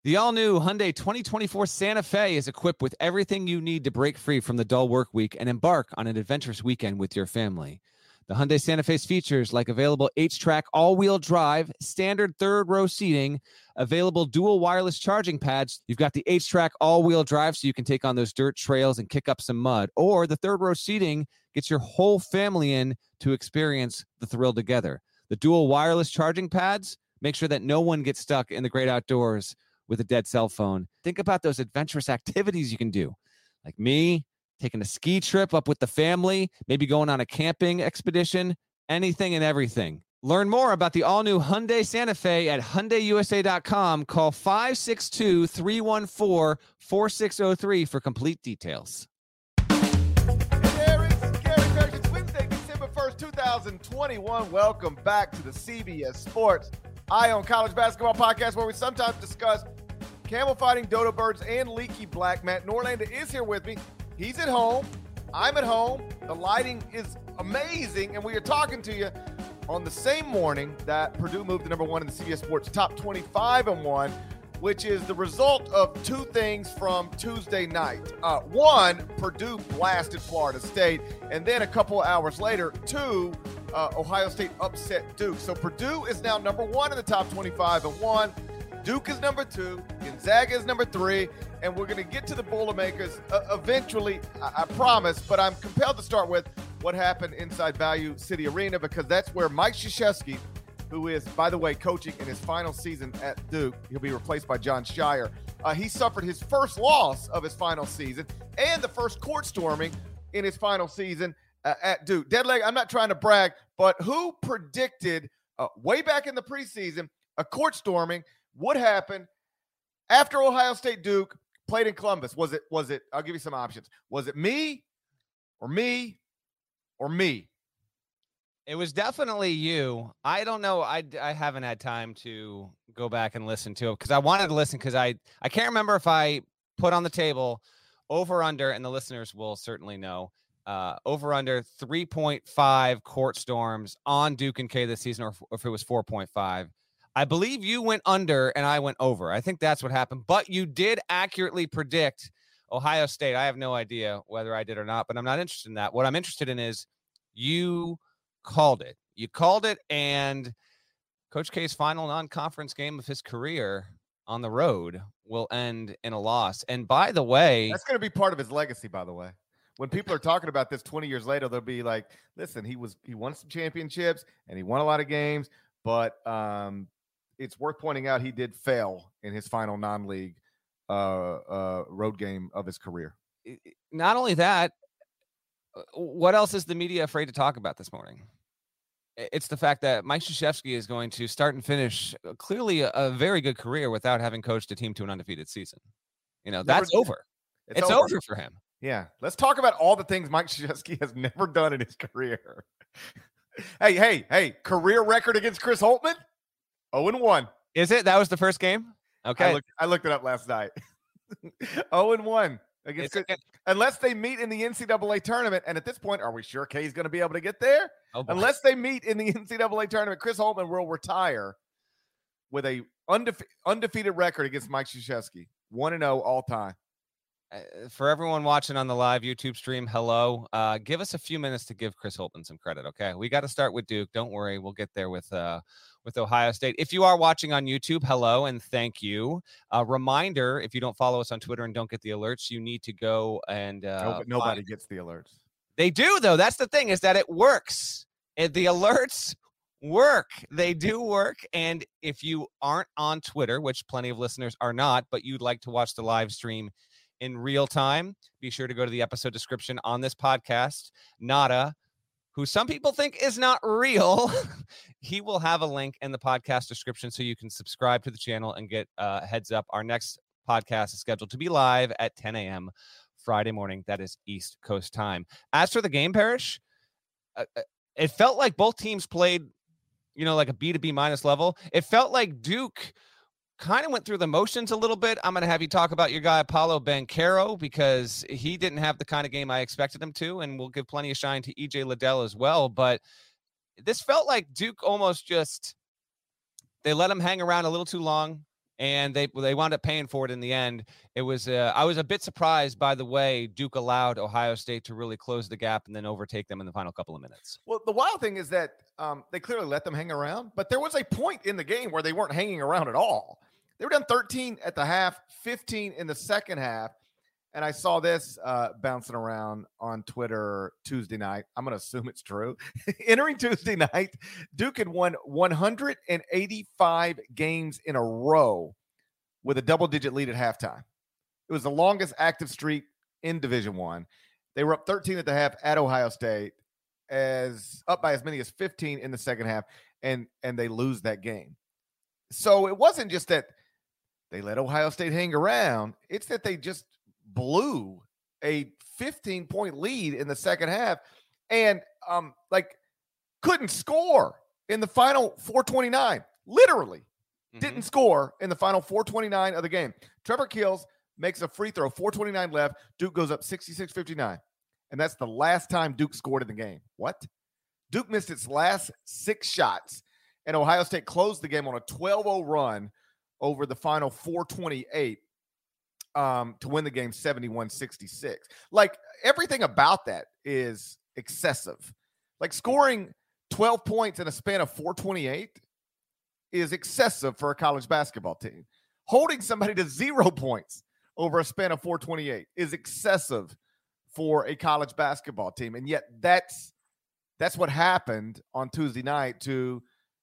The all-new Hyundai 2024 Santa Fe is equipped with everything you need to break free from the dull work week and embark on an adventurous weekend with your family. The Hyundai Santa Fe's features like available H-Track all-wheel drive, standard third-row seating, available dual wireless charging pads. You've got the H-Track all-wheel drive so you can take on those dirt trails and kick up some mud. Or the third-row seating gets your whole family in to experience the thrill together. The dual wireless charging pads make sure that no one gets stuck in the great outdoors with a dead cell phone. Think about those adventurous activities you can do. Like me, taking a ski trip up with the family, maybe going on a camping expedition, anything and everything. Learn more about the all-new Hyundai Santa Fe at HyundaiUSA.com. Call 562-314-4603 for complete details. Gary Parrish, it's Wednesday, December 1st, 2021. Welcome back to the CBS Sports Eye on College Basketball podcast, where we sometimes discuss camel fighting, dodo birds, and leaky black. Matt Norlander is here with me. He's at home. I'm at home. The lighting is amazing, and we are talking to you on the same morning that Purdue moved to number one in the CBS Sports Top 25 and 1, which is the result of two things from Tuesday night. One, Purdue blasted Florida State, and then a couple of hours later, two, Ohio State upset Duke. So Purdue is now number one in the top 25 and 1. Duke is number 2. Gonzaga is number 3. And we're going to get to the Boilermakers eventually, I promise. But I'm compelled to start with what happened inside Value City Arena, because that's where Mike Krzyzewski, who is, by the way, coaching in his final season at Duke, he'll be replaced by Jon Scheyer. He suffered his first loss of his final season and the first court storming in his final season at Duke. Deadleg, I'm not trying to brag, but who predicted way back in the preseason a court storming would happen after Ohio State Duke played in Columbus? Was it, I'll give you some options. Was it me or me or me? It was definitely you. I don't know. I haven't had time to go back and listen to it because I wanted to listen because I can't remember if I put on the table over under, and the listeners will certainly know, over under 3.5 court storms on Duke and K this season, or if it was 4.5. I believe you went under and I went over. I think that's what happened. But you did accurately predict Ohio State. I have no idea whether I did or not, but I'm not interested in that. What I'm interested in is you called it. You called it, and Coach K's final non-conference game of his career on the road will end in a loss. And by the way, that's going to be part of his legacy, by the way. When people are talking about this 20 years later, they'll be like, listen, he won some championships and he won a lot of games, but it's worth pointing out he did fail in his final non-league road game of his career. Not only that, what else is the media afraid to talk about this morning? It's the fact that Mike Krzyzewski is going to start and finish clearly a very good career without having coached a team to an undefeated season. You know, that's over. It's over for him. Yeah. Let's talk about all the things Mike Krzyzewski has never done in his career. Hey, career record against Chris Holtmann? 0-1. Is it? That was the first game? Okay. I looked it up last night. 0-1 against Chris, unless they meet in the NCAA tournament. And at this point, are we sure K's going to be able to get there? Unless they meet in the NCAA tournament, Chris Holtmann will retire with a undefeated record against Mike Krzyzewski. 1-0 all time. For everyone watching on the live YouTube stream, hello. Give us a few minutes to give Chris Holtmann some credit, okay? We got to start with Duke. Don't worry. We'll get there with Ohio State. If you are watching on YouTube, hello and thank you. Reminder, if you don't follow us on Twitter and don't get the alerts, you need to go and nobody gets the alerts. They do, though. That's the thing, is that it works. The alerts work. They do work. And if you aren't on Twitter, which plenty of listeners are not, but you'd like to watch the live stream in real time, be sure to go to the episode description on this podcast. Nada, who some people think is not real, he will have a link in the podcast description so you can subscribe to the channel and get a heads up. Our next podcast is scheduled to be live at 10 a.m. Friday morning. That is East Coast time. As for the game, Parrish, it felt like both teams played, like a B to B minus level. It felt like Duke kind of went through the motions a little bit. I'm going to have you talk about your guy, Paolo Banchero, because he didn't have the kind of game I expected him to, and we'll give plenty of shine to EJ Liddell as well. But this felt like Duke almost they let him hang around a little too long. And they wound up paying for it in the end. It was I was a bit surprised by the way Duke allowed Ohio State to really close the gap and then overtake them in the final couple of minutes. Well, the wild thing is that they clearly let them hang around, but there was a point in the game where they weren't hanging around at all. They were down 13 at the half, 15 in the second half. And I saw this bouncing around on Twitter Tuesday night. I'm going to assume it's true. Entering Tuesday night, Duke had won 185 games in a row with a double-digit lead at halftime. It was the longest active streak in Division I. They were up 13 at the half at Ohio State, up by as many as 15 in the second half, and they lose that game. So it wasn't just that they let Ohio State hang around. It's that they just blew a 15-point lead in the second half and couldn't score in the final 4:29. Literally didn't score in the final 4:29 of the game. Trevor Keels makes a free throw, 4:29 left. Duke goes up 66-59. And that's the last time Duke scored in the game. What? Duke missed its last 6 shots, and Ohio State closed the game on a 12-0 run over the final 4:28. To win the game 71-66. Like, everything about that is excessive. Like, scoring 12 points in a span of 4:28 is excessive for a college basketball team. Holding somebody to 0 points over a span of 4:28 is excessive for a college basketball team. And yet that's what happened on Tuesday night to,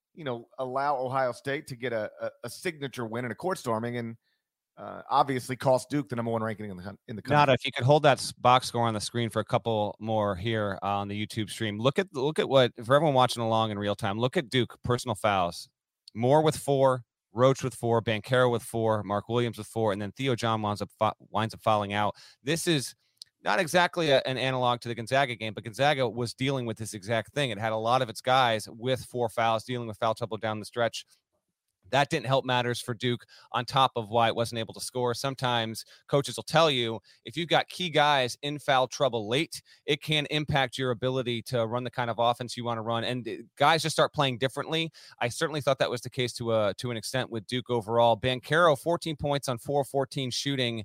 allow Ohio State to get a signature win in a court storming and obviously cost Duke the number 1 ranking in the country. Nada, if you could hold that box score on the screen for a couple more here on the YouTube stream. Look at what, for everyone watching along in real time, look at Duke personal fouls. Moore with 4, Roach with 4, Banchero with 4, Mark Williams with 4, and then Theo John winds up fouling out. This is not exactly an analog to the Gonzaga game, but Gonzaga was dealing with this exact thing. It had a lot of its guys with 4 fouls dealing with foul trouble down the stretch. That didn't help matters for Duke, on top of why it wasn't able to score. Sometimes coaches will tell you if you've got key guys in foul trouble late, it can impact your ability to run the kind of offense you want to run. And guys just start playing differently. I certainly thought that was the case to an extent with Duke overall. Banchero, 14 points on 4-14 shooting,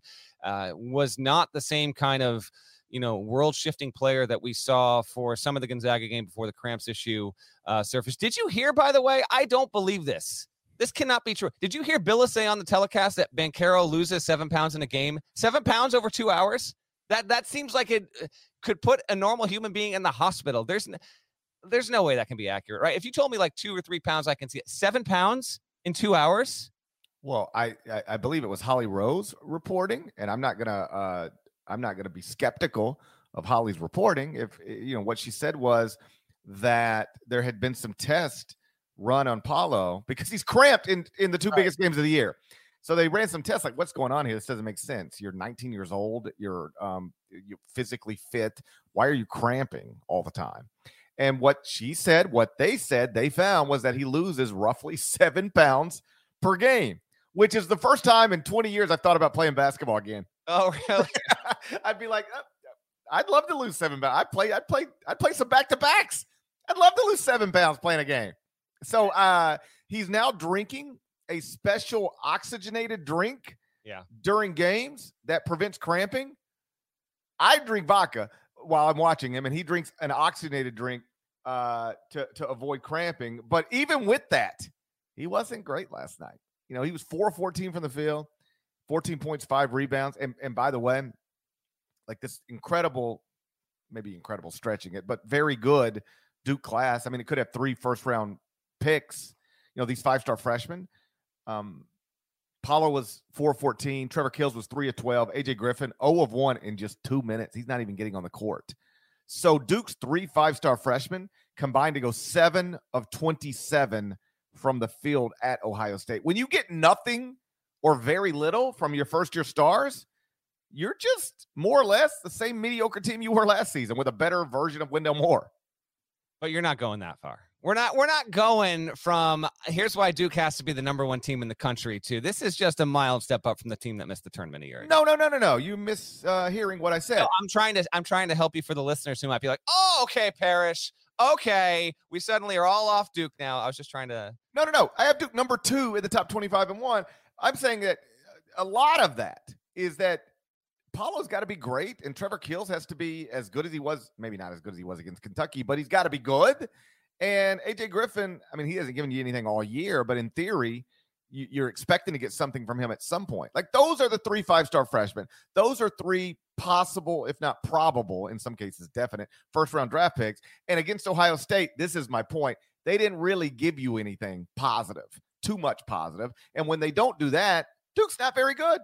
was not the same kind of world-shifting player that we saw for some of the Gonzaga game before the cramps issue surfaced. Did you hear, by the way, I don't believe this. This cannot be true. Did you hear Bill say on the telecast that Banchero loses 7 pounds in a game? 7 pounds over 2 hours? That seems like it could put a normal human being in the hospital. There's no way that can be accurate, right? If you told me like 2 or 3 pounds, I can see it. 7 pounds in 2 hours? Well, I believe it was Holly Rose reporting, and I'm not gonna be skeptical of Holly's reporting. If what she said was that there had been some tests run on Paulo because he's cramped in the 2 biggest games of the year. So they ran some tests like, what's going on here? This doesn't make sense. You're 19 years old. You're physically fit. Why are you cramping all the time? And what they said they found was that he loses roughly 7 pounds per game, which is the first time in 20 years I've thought about playing basketball again. Oh, really? I'd be like, I'd love to lose 7 pounds. I'd play some back-to-backs. I'd love to lose 7 pounds playing a game. So he's now drinking a special oxygenated drink during games that prevents cramping. I drink vodka while I'm watching him, and he drinks an oxygenated drink to avoid cramping. But even with that, he wasn't great last night. He was 4-14 from the field, 14 points, 5 rebounds. And by the way, like this maybe incredible stretching it, but very good Duke class. I mean, it could have 3 first-round picks, these 5-star freshmen. Paulo was 4-14. Trevor Keels was 3 of 12. AJ Griffin 0 of 1 in just 2 minutes. He's not even getting on the court. So Duke's 3 5-star freshmen combined to go 7 of 27 from the field at Ohio State. When you get nothing or very little from your first-year stars, you're just more or less the same mediocre team you were last season with a better version of Wendell Moore. But you're not going that far. We're not going from here's why Duke has to be the number 1 team in the country to this is just a mild step up from the team that missed the tournament a year ago. No. You miss hearing what I said. No, I'm trying to help you for the listeners who might be like, oh, okay, Parrish. Okay, we suddenly are all off Duke now. I was just trying to. No. I have Duke number 2 in the top 25 and 1. I'm saying that a lot of that is that Paulo's got to be great, and Trevor Keels has to be as good as he was. Maybe not as good as he was against Kentucky, but he's got to be good. And AJ Griffin, I mean, he hasn't given you anything all year, but in theory, you're expecting to get something from him at some point. Like, those are the 3 5-star freshmen. Those are 3 possible, if not probable, in some cases definite, first-round draft picks. And against Ohio State, this is my point, they didn't really give you anything positive, too much positive. And when they don't do that, Duke's not very good.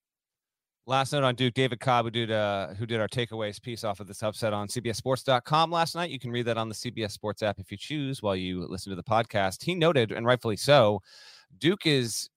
Last note on Duke, David Cobb, who did our takeaways piece off of this upset on CBSSports.com last night. You can read that on the CBS Sports app if you choose while you listen to the podcast. He noted, and rightfully so, Duke has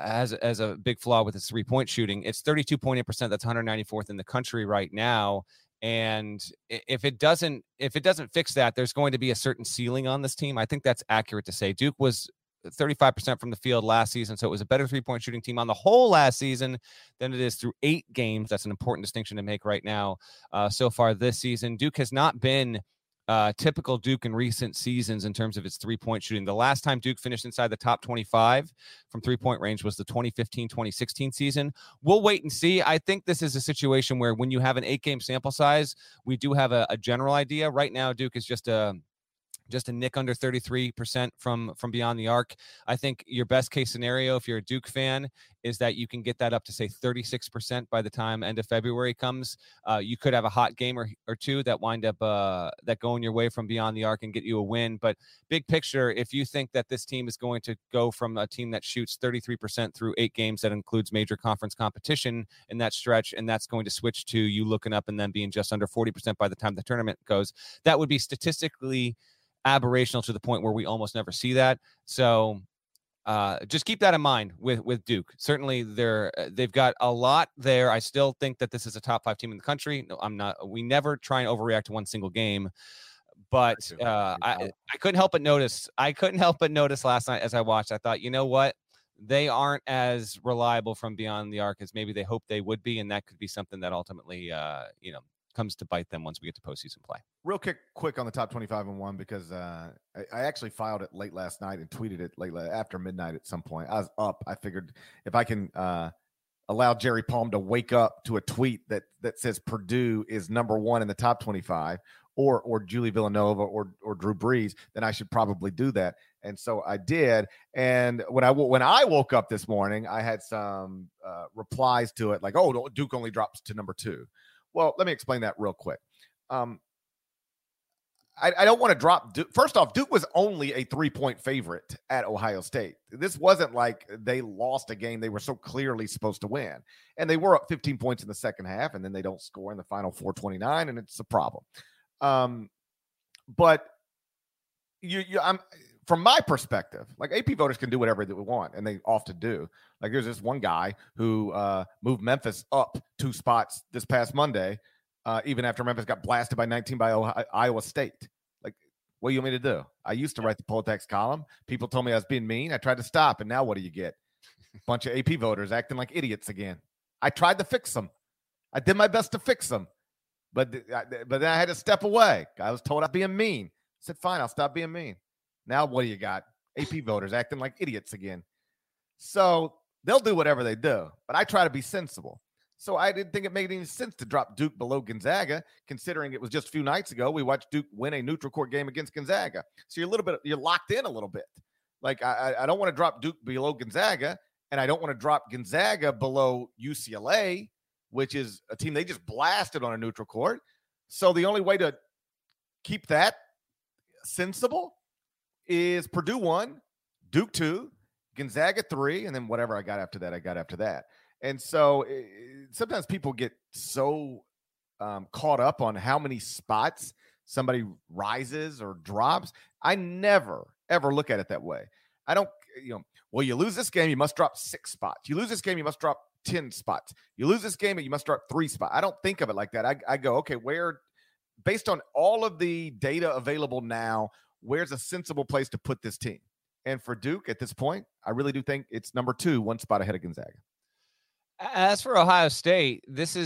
a big flaw with his 3-point shooting. It's 32.8%. That's 194th in the country right now. And if it doesn't fix that, there's going to be a certain ceiling on this team. I think that's accurate to say. Duke was 35% from the field last season, so it was a better 3-point shooting team on the whole last season than it is through 8 games. That's an important distinction to make right now. So far this season, Duke has not been typical Duke in recent seasons in terms of its 3-point shooting. The last time Duke finished inside the top 25 from 3-point range was the 2015-2016 season. We'll wait and see. I think this is a situation where when you have an 8-game sample size, we do have a general idea. Right now, Duke is just a nick under 33% from beyond the arc. I think your best case scenario, if you're a Duke fan, is that you can get that up to, say, 36% by the time end of February comes. You could have a hot game or two that wind up that go in your way from beyond the arc and get you a win. But big picture, if you think that this team is going to go from a team that shoots 33% through 8 games, that includes major conference competition in that stretch, and that's going to switch to you looking up and then being just under 40% by the time the tournament goes, that would be statistically aberrational to the point where we almost never see that. So just keep that in mind with Duke. Certainly they've got a lot there. I still think that this is a top 5 team in the country. No, I'm not. We never try and overreact to one single game, but I couldn't help but notice. Last night as I watched, I thought, you know what? They aren't as reliable from beyond the arc as maybe they hoped they would be, and that could be something that ultimately, comes to bite them once we get to postseason play. Real quick on the top 25 and 1, because I actually filed it late last night and tweeted it late after midnight at some point. I was up. I figured if I can allow Jerry Palm to wake up to a tweet that says Purdue is number 1 in the top 25, or Julie Villanova or Drew Brees, then I should probably do that. And so I did. And when I woke up this morning, I had some replies to it like, oh, Duke only drops to number 2. Well, let me explain that real quick. I don't want to drop Duke. First off, Duke was only a 3-point favorite at Ohio State. This wasn't like they lost a game they were so clearly supposed to win. And they were up 15 points in the second half, and then they don't score in the final 4:29, and it's a problem. But I'm from my perspective, like, AP voters can do whatever they want, and they often do. Like, there's this one guy who moved Memphis up 2 spots this past Monday, even after Memphis got blasted by 19 by Iowa State. Like, what do you want me to do? I used to write the Politex column. People told me I was being mean. I tried to stop, and now what do you get? Bunch of AP voters acting like idiots again. I tried to fix them. I did my best to fix them, but then I had to step away. I was told I was being mean. I said, fine, I'll stop being mean. Now what do you got? AP voters acting like idiots again. So they'll do whatever they do, but I try to be sensible. So I didn't think it made any sense to drop Duke below Gonzaga, considering it was just a few nights ago we watched Duke win a neutral court game against Gonzaga. So you're locked in a little bit. Like, I don't want to drop Duke below Gonzaga, and I don't want to drop Gonzaga below UCLA, which is a team they just blasted on a neutral court. So the only way to keep that sensible is Purdue 1, Duke 2, Gonzaga 3, and then whatever I got after that. And so sometimes people get so caught up on how many spots somebody rises or drops. I never, ever look at it that way. I don't, well, you lose this game, you must drop 6 spots. You lose this game, you must drop 10 spots. You lose this game, and you must drop 3 spots. I don't think of it like that. I go, okay, based on all of the data available now, where's a sensible place to put this team? And for Duke at this point, I really do think it's number 2, 1 spot ahead of Gonzaga. As for Ohio State, this is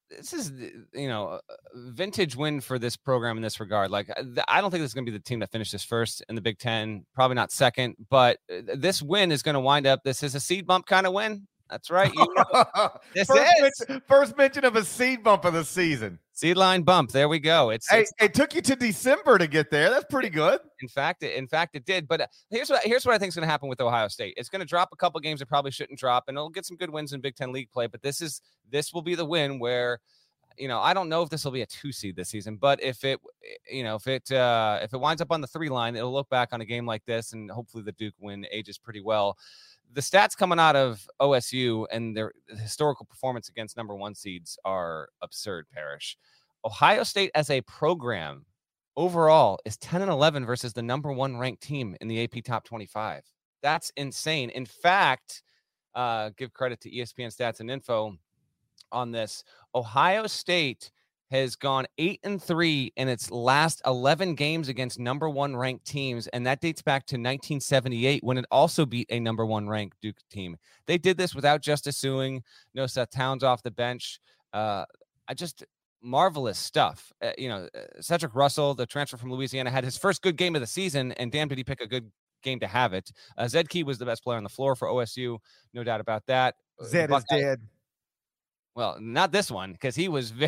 this is, a vintage win for this program in this regard. Like, I don't think this is going to be the team that finishes first in the Big Ten, probably not second, but this win is going to wind up. This is a seed bump kind of win. That's right. This first mention of a seed bump of the season. Seed line bump. There we go. It took you to December to get there. That's pretty good. In fact, it did. But here's what I think is going to happen with Ohio State. It's going to drop a couple games it probably shouldn't drop, and it'll get some good wins in Big Ten league play. But this will be the win where, I don't know if this will be a 2 seed this season, but if it winds up on the 3 line, it'll look back on a game like this, and hopefully the Duke win ages pretty well. The stats coming out of OSU and their historical performance against number 1 seeds are absurd, Parrish. Ohio State as a program overall is 10-11 versus the number 1 ranked team in the AP Top 25. That's insane. In fact, give credit to ESPN Stats and Info on this. Ohio State has gone 8-3 in its last 11 games against number 1 ranked teams, and that dates back to 1978 when it also beat a number 1 ranked Duke team. They did this without Justice Sueing, no Seth Towns off the bench. Marvelous stuff. Cedric Russell, the transfer from Louisiana, had his first good game of the season, and damn did he pick a good game to have it. Zed Key was the best player on the floor for OSU, no doubt about that. Zed is dead. Well, not this one, because he was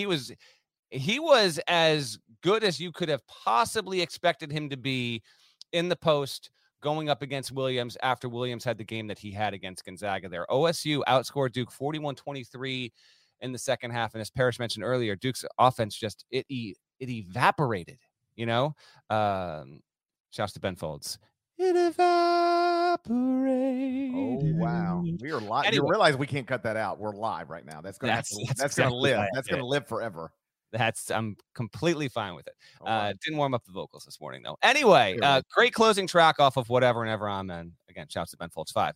as good as you could have possibly expected him to be in the post going up against Williams after Williams had the game that he had against Gonzaga there. OSU outscored Duke 41-23 in the second half. And as Parrish mentioned earlier, Duke's offense just, it evaporated, shouts to Ben Folds. It evaporated. Oh, wow. We are live. Anyway, you realize we can't cut that out. We're live right now. That's going to live. That's going to live forever. I'm completely fine with it. Didn't warm up the vocals this morning, though. Anyway, great closing track off of Whatever and Ever Amen. Again, shouts to Ben Folds 5.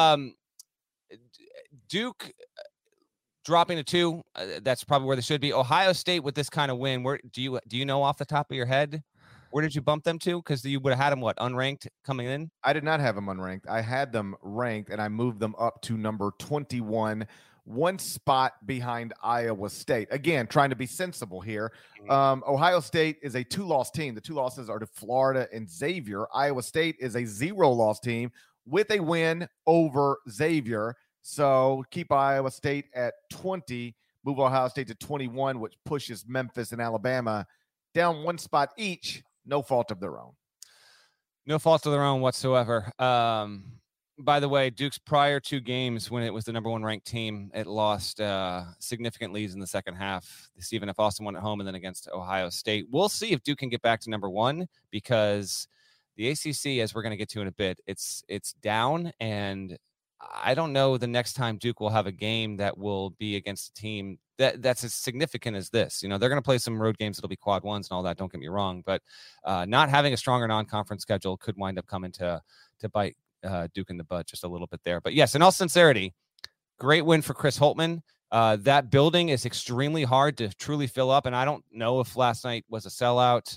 Duke dropping to 2. That's probably where they should be. Ohio State with this kind of win. Where do you know off the top of your head? Where did you bump them to? Because you would have had them, unranked coming in? I did not have them unranked. I had them ranked, and I moved them up to number 21, 1 spot behind Iowa State. Again, trying to be sensible here. Ohio State is a 2-loss team. The 2 losses are to Florida and Xavier. Iowa State is a 0-loss team with a win over Xavier. So keep Iowa State at 20, move Ohio State to 21, which pushes Memphis and Alabama down 1 spot each. No fault of their own. No fault of their own whatsoever. By the way, Duke's prior 2 games when it was the number 1 ranked team, it lost significant leads in the second half. Stephen F. Austin won at home and then against Ohio State. We'll see if Duke can get back to number 1 because the ACC, as we're going to get to in a bit, it's down, and I don't know the next time Duke will have a game that will be against a team that's as significant as this. They're going to play some road games that'll be quad ones and all that. Don't get me wrong, but not having a stronger non-conference schedule could wind up coming to bite Duke in the butt just a little bit there. But yes, in all sincerity, great win for Chris Holtmann. That building is extremely hard to truly fill up, and I don't know if last night was a sellout.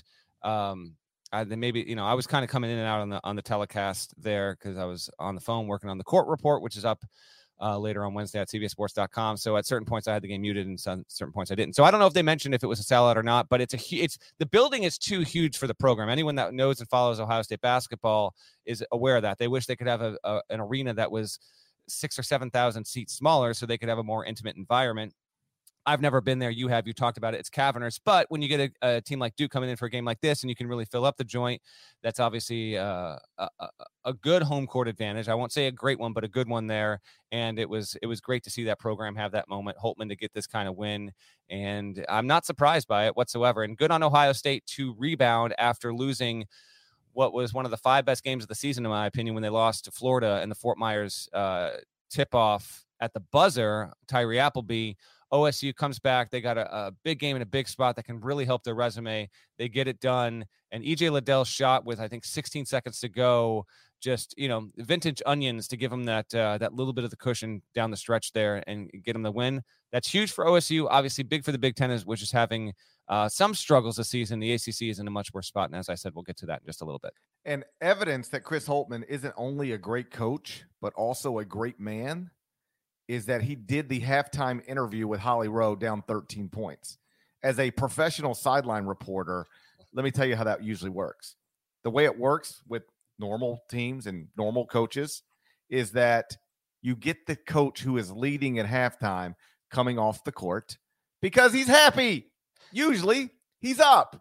Then maybe, I was kind of coming in and out on the telecast there because I was on the phone working on the court report, which is up later on Wednesday at cbssports.com. So at certain points I had the game muted and certain points I didn't. So I don't know if they mentioned if it was a sellout or not, but the building is too huge for the program. Anyone that knows and follows Ohio State basketball is aware of that. They wish they could have an arena that was 6,000 or 7,000 seats smaller so they could have a more intimate environment. I've never been there. You have. You talked about it. It's cavernous. But when you get a team like Duke coming in for a game like this and you can really fill up the joint, that's obviously a good home court advantage. I won't say a great one, but a good one there. And it was great to see that program have that moment. Holtmann to get this kind of win. And I'm not surprised by it whatsoever. And good on Ohio State to rebound after losing what was one of the 5 best games of the season, in my opinion, when they lost to Florida in the Fort Myers tip-off at the buzzer. Tyree Appleby. OSU comes back. They got a big game in a big spot that can really help their resume. They get it done. And EJ Liddell's shot with, I think, 16 seconds to go, just, vintage onions to give them that little bit of the cushion down the stretch there and get them the win. That's huge for OSU. Obviously big for the Big Ten, which is having some struggles this season. The ACC is in a much worse spot. And as I said, we'll get to that in just a little bit. And evidence that Chris Holtmann isn't only a great coach, but also a great man is that he did the halftime interview with Holly Rowe down 13 points. As a professional sideline reporter, let me tell you how that usually works. The way it works with normal teams and normal coaches is that you get the coach who is leading at halftime coming off the court because he's happy. Usually he's up.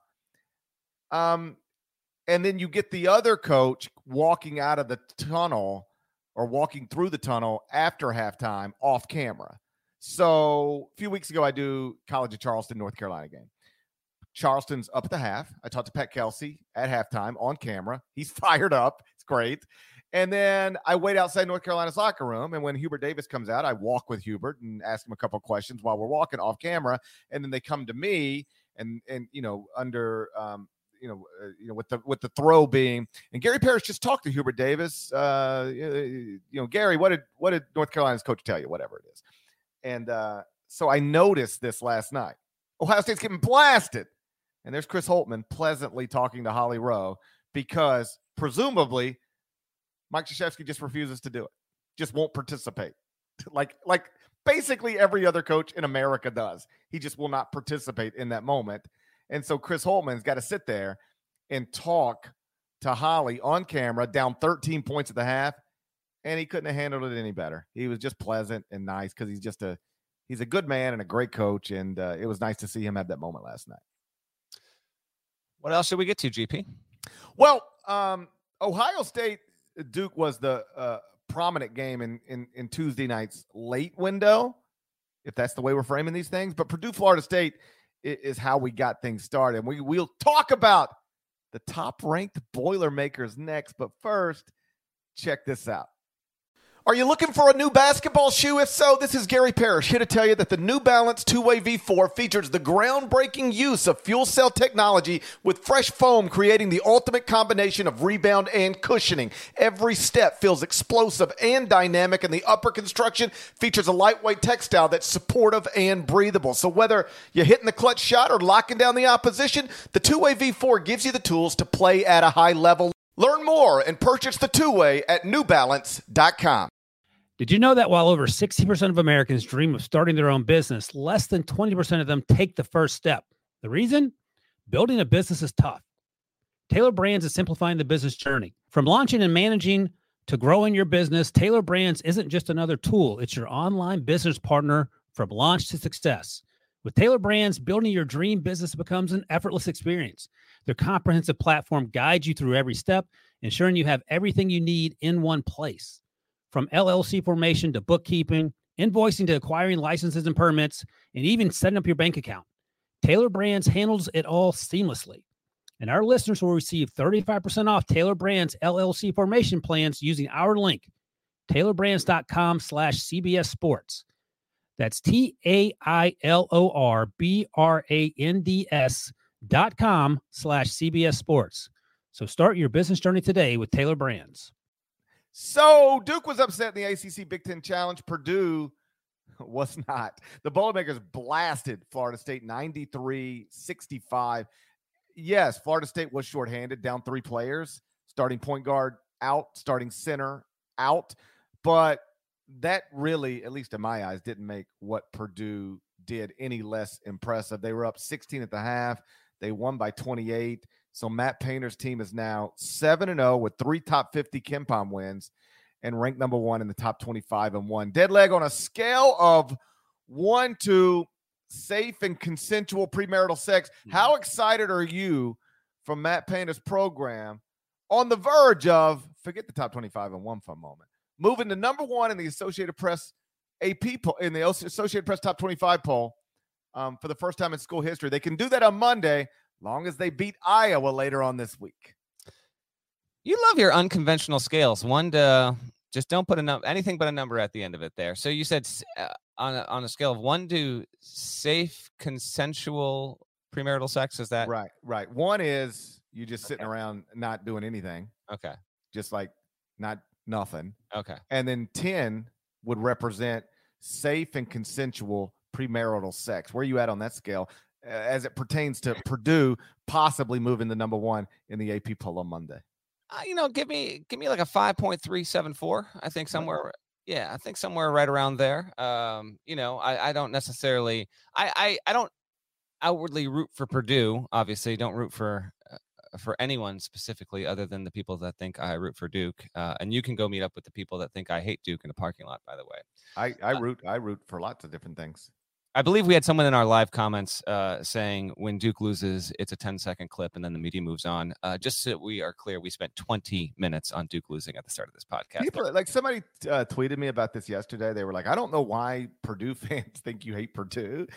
And then you get the other coach walking out of the tunnel or walking through the tunnel after halftime off camera. So a few weeks ago, I do College of Charleston, North Carolina game. Charleston's up at the half. I talked to Pat Kelsey at halftime on camera. He's fired up. It's great. And then I wait outside North Carolina's locker room. And when Hubert Davis comes out, I walk with Hubert and ask him a couple of questions while we're walking off camera. And then they come to me and under with the throw being, and Gary Parrish just talked to Hubert Davis. Gary, what did North Carolina's coach tell you? Whatever it is. And so I noticed this last night. Ohio State's getting blasted. And there's Chris Holtmann pleasantly talking to Holly Rowe because presumably Mike Krzyzewski just refuses to do it, just won't participate. Like basically every other coach in America does. He just will not participate in that moment. And so Chris Holtmann's got to sit there and talk to Holly on camera down 13 points at the half, and he couldn't have handled it any better. He was just pleasant and nice because he's a good man and a great coach, and it was nice to see him have that moment last night. What else should we get to, GP? Well, Ohio State Duke was the prominent game in Tuesday night's late window, if that's the way we're framing these things. But Purdue Florida State is how we got things started. We'll talk about the top-ranked Boilermakers next. But first, check this out. Are you looking for a new basketball shoe? If so, this is Gary Parrish here to tell you that the New Balance 2-Way V4 features the groundbreaking use of fuel cell technology with fresh foam, creating the ultimate combination of rebound and cushioning. Every step feels explosive and dynamic, and the upper construction features a lightweight textile that's supportive and breathable. So whether you're hitting the clutch shot or locking down the opposition, the 2-Way V4 gives you the tools to play at a high level. Learn more and purchase the 2-Way at newbalance.com. Did you know that while over 60% of Americans dream of starting their own business, less than 20% of them take the first step? The reason? Building a business is tough. Taylor Brands is simplifying the business journey. From launching and managing to growing your business, Taylor Brands isn't just another tool. It's your online business partner from launch to success. With Taylor Brands, building your dream business becomes an effortless experience. Their comprehensive platform guides you through every step, ensuring you have everything you need in one place. From LLC formation to bookkeeping, invoicing to acquiring licenses and permits, and even setting up your bank account, Taylor Brands handles it all seamlessly. And our listeners will receive 35% off Taylor Brands LLC formation plans using our link, taylorbrands.com/CBS Sports. That's TAILORBRANDS.com/CBS Sports. So start your business journey today with Taylor Brands. So Duke was upset in the ACC Big Ten Challenge. Purdue was not. The Boilermakers blasted Florida State 93-65. Yes, Florida State was shorthanded, down 3 players, starting point guard out, starting center out. But that really, at least in my eyes, didn't make what Purdue did any less impressive. They were up 16 at the half. They won by 28. So Matt Painter's team is now 7-0 with 3 top 50 KenPom wins and ranked number 1 in the top 25 and 1. Dead leg on a scale of 1 to safe and consensual premarital sex. How excited are you from Matt Painter's program on the verge of, forget the top 25 and 1 for a moment, moving to number 1 in the Associated Press AP poll, in the Associated Press top 25 poll for the first time in school history? They can do that on Monday, long as they beat Iowa later on this week. You love your unconventional scales. 1 to, just don't put anything but a number at the end of it there. So you said on a scale of 1 to safe, consensual premarital sex. Is that right? 1 is you just sitting around not doing anything. Okay. Just like nothing. Okay. And then 10 would represent safe and consensual premarital sex. Where are you at on that scale as it pertains to Purdue possibly moving to number 1 in the AP poll on Monday? Give me like a 5.374. I think somewhere Yeah, I think somewhere right around there. I don't necessarily, I don't outwardly root for Purdue. Obviously, don't root for anyone specifically other than the people that think I root for Duke. And you can go meet up with the people that think I hate Duke in a parking lot, by the way. I root for lots of different things. I believe we had someone in our live comments saying when Duke loses, it's a 10-second clip and then the media moves on. Just so we are clear, we spent 20 minutes on Duke losing at the start of this podcast. People, like somebody tweeted me about this yesterday. They were like, I don't know why Purdue fans think you hate Purdue.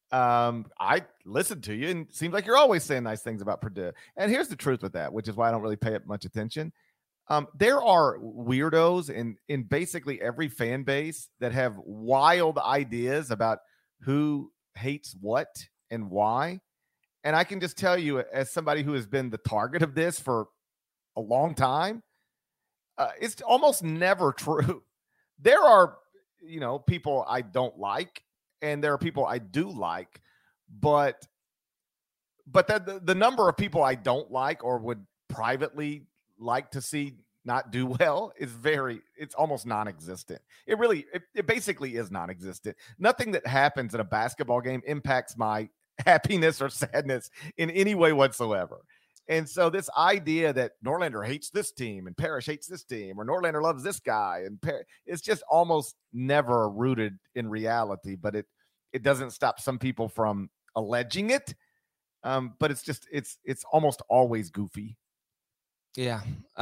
I listened to you and it seems like you're always saying nice things about Purdue. And here's the truth with that, which is why I don't really pay it much attention. There are weirdos in basically every fan base that have wild ideas about who hates what and why. And I can just tell you, as somebody who has been the target of this for a long time, it's almost never true. There are, people I don't like, and there are people I do like, but the number of people I don't like or would privately like to see not do well is it's almost non-existent. It basically is non-existent. Nothing that happens in a basketball game impacts my happiness or sadness in any way whatsoever. And so this idea that Norlander hates this team and Parrish hates this team, or Norlander loves this guy, and it's just almost never rooted in reality, but it doesn't stop some people from alleging it. But it's almost always goofy. Yeah.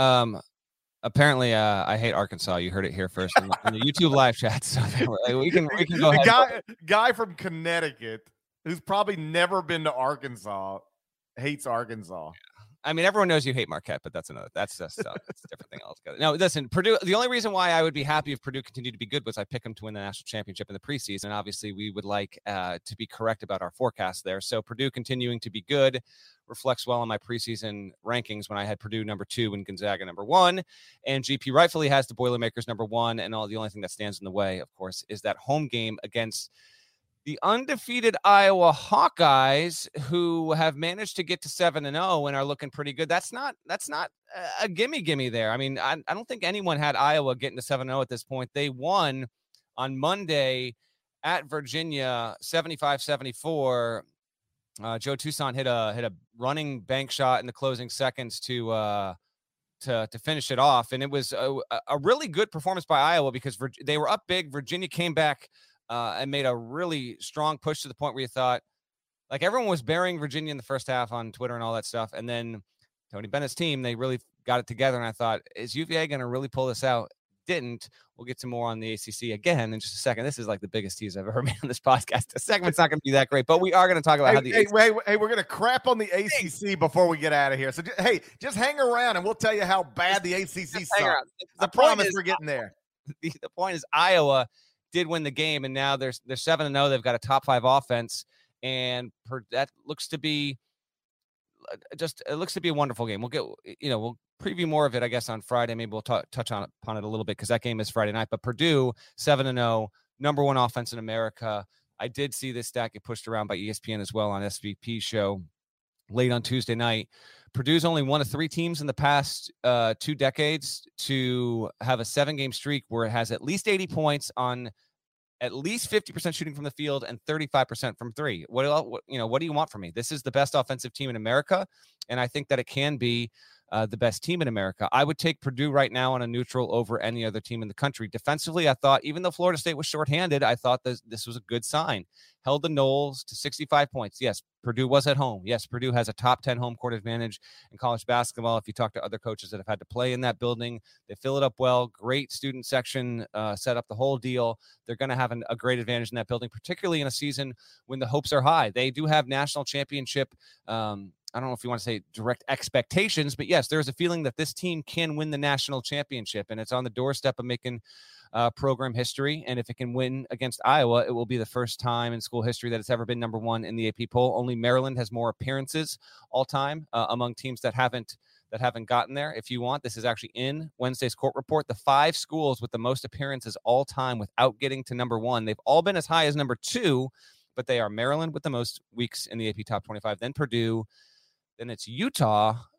Apparently, I hate Arkansas. You heard it here first in the YouTube live chat. So we can go ahead. Guy from Connecticut who's probably never been to Arkansas hates Arkansas. I mean, everyone knows you hate Marquette, but that's just a different thing altogether. No, listen, Purdue, the only reason why I would be happy if Purdue continued to be good was I pick them to win the national championship in the preseason. Obviously, we would like to be correct about our forecast there. So Purdue continuing to be good reflects well on my preseason rankings when I had Purdue number 2 and Gonzaga number 1. And GP rightfully has the Boilermakers number 1. And the only thing that stands in the way, of course, is that home game against the undefeated Iowa Hawkeyes, who have managed to get to 7-0 and are looking pretty good. That's not a gimme there. I mean, I don't think anyone had Iowa getting to 7-0 at this point. They won on Monday at Virginia, 75-74. Joe Toussaint hit a running bank shot in the closing seconds to finish it off, and it was a really good performance by Iowa because they were up big. Virginia came back and made a really strong push to the point where you thought, like, everyone was burying Virginia in the first half on Twitter and all that stuff. And then Tony Bennett's team, they really got it together. And I thought, is UVA going to really pull this out? Didn't. We'll get some more on the ACC again in just a second. This is like the biggest tease I've ever made on this podcast. The segment's not going to be that great, but we are going to talk about how the ACC... Hey, we're going to crap on the ACC before we get out of here. So, just hang around and we'll tell you how bad the ACC sucks. I promise we're getting there. The point is Iowa did win the game, and now they're 7-0. They've got a top 5 offense, and that looks to be a wonderful game. We'll preview more of it, I guess, on Friday. Maybe we'll touch upon it a little bit because that game is Friday night. But Purdue 7-0, number 1 offense in America. I did see this stat get pushed around by ESPN as well on SVP show late on Tuesday night. Purdue's only one of 3 teams in the past 2 decades to have a 7-game streak where it has at least 80 points on at least 50% shooting from the field and 35% from 3. What do you want from me? This is the best offensive team in America, and I think that it can be the best team in America. I would take Purdue right now on a neutral over any other team in the country. Defensively, I thought, even though Florida State was shorthanded, I thought this was a good sign. Held the Noles to 65 points. Yes, Purdue was at home. Yes, Purdue has a top 10 home court advantage in college basketball. If you talk to other coaches that have had to play in that building, they fill it up well. Great student section, set up the whole deal. They're going to have a great advantage in that building, particularly in a season when the hopes are high. They do have national championship I don't know if you want to say direct expectations, but yes, there's a feeling that this team can win the national championship, and it's on the doorstep of making program history. And if it can win against Iowa, it will be the first time in school history that it's ever been number 1 in the AP poll. Only Maryland has more appearances all time among teams that haven't gotten there. If you want, this is actually in Wednesday's court report. The 5 schools with the most appearances all time without getting to number 1, they've all been as high as number 2, but they are Maryland with the most weeks in the AP top 25, then Purdue. Then it's Utah,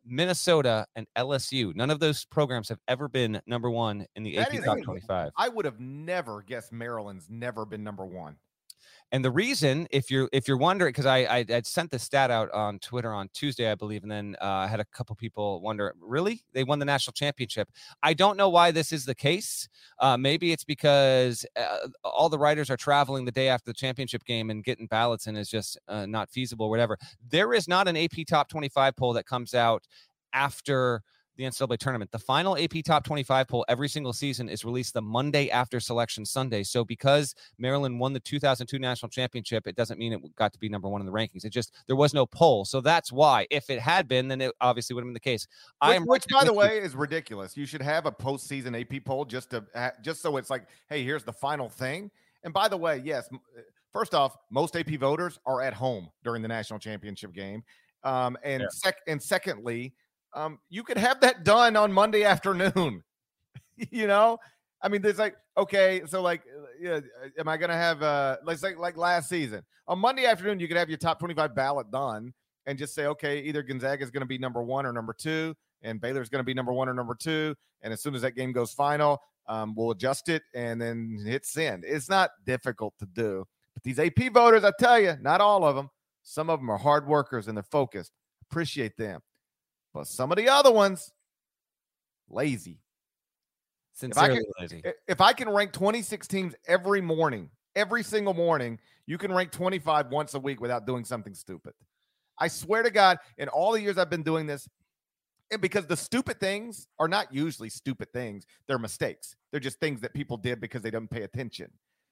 Minnesota, and LSU. None of those programs have ever been number one in the That AP is Top 25. I would have never guessed Maryland's never been number one. And the reason, if you're wondering, because I sent the stat out on Twitter on Tuesday, I believe, and then I had a couple people wonder, really? They won the national championship. I don't know why this is the case. Maybe it's because all the writers are traveling the day after the championship game and getting ballots in is just not feasible or whatever. There is not an AP Top 25 poll that comes out after the NCAA tournament. The final AP Top 25 poll every single season is released the Monday after Selection Sunday. So because Maryland won the 2002 national championship, it doesn't mean it got to be number one in the rankings. It just, there was no poll. So that's why. If it had been, then it obviously would have been the case. Which by the way, is ridiculous. You should have a postseason AP poll just so it's like, hey, here's the final thing. And by the way, yes, first off, most AP voters are at home during the national championship game. Secondly, you could have that done on Monday afternoon. I mean, there's like, okay, so like, am I going to have, let's say like last season on Monday afternoon, you could have your top 25 ballot done and just say, okay, either Gonzaga is going to be number one or number two, and Baylor's going to be number one or number two. And as soon as that game goes final, we'll adjust it and then hit send. It's not difficult to do, but these AP voters, I tell you, not all of them, some of them are hard workers and they're focused. Appreciate them. But some of the other ones, lazy. Sincerely lazy. If I can rank 26 teams every single morning, you can rank 25 once a week without doing something stupid. I swear to God, in all the years I've been doing this, and because the stupid things are not usually stupid things, they're mistakes. They're just things that people did because they didn't pay attention.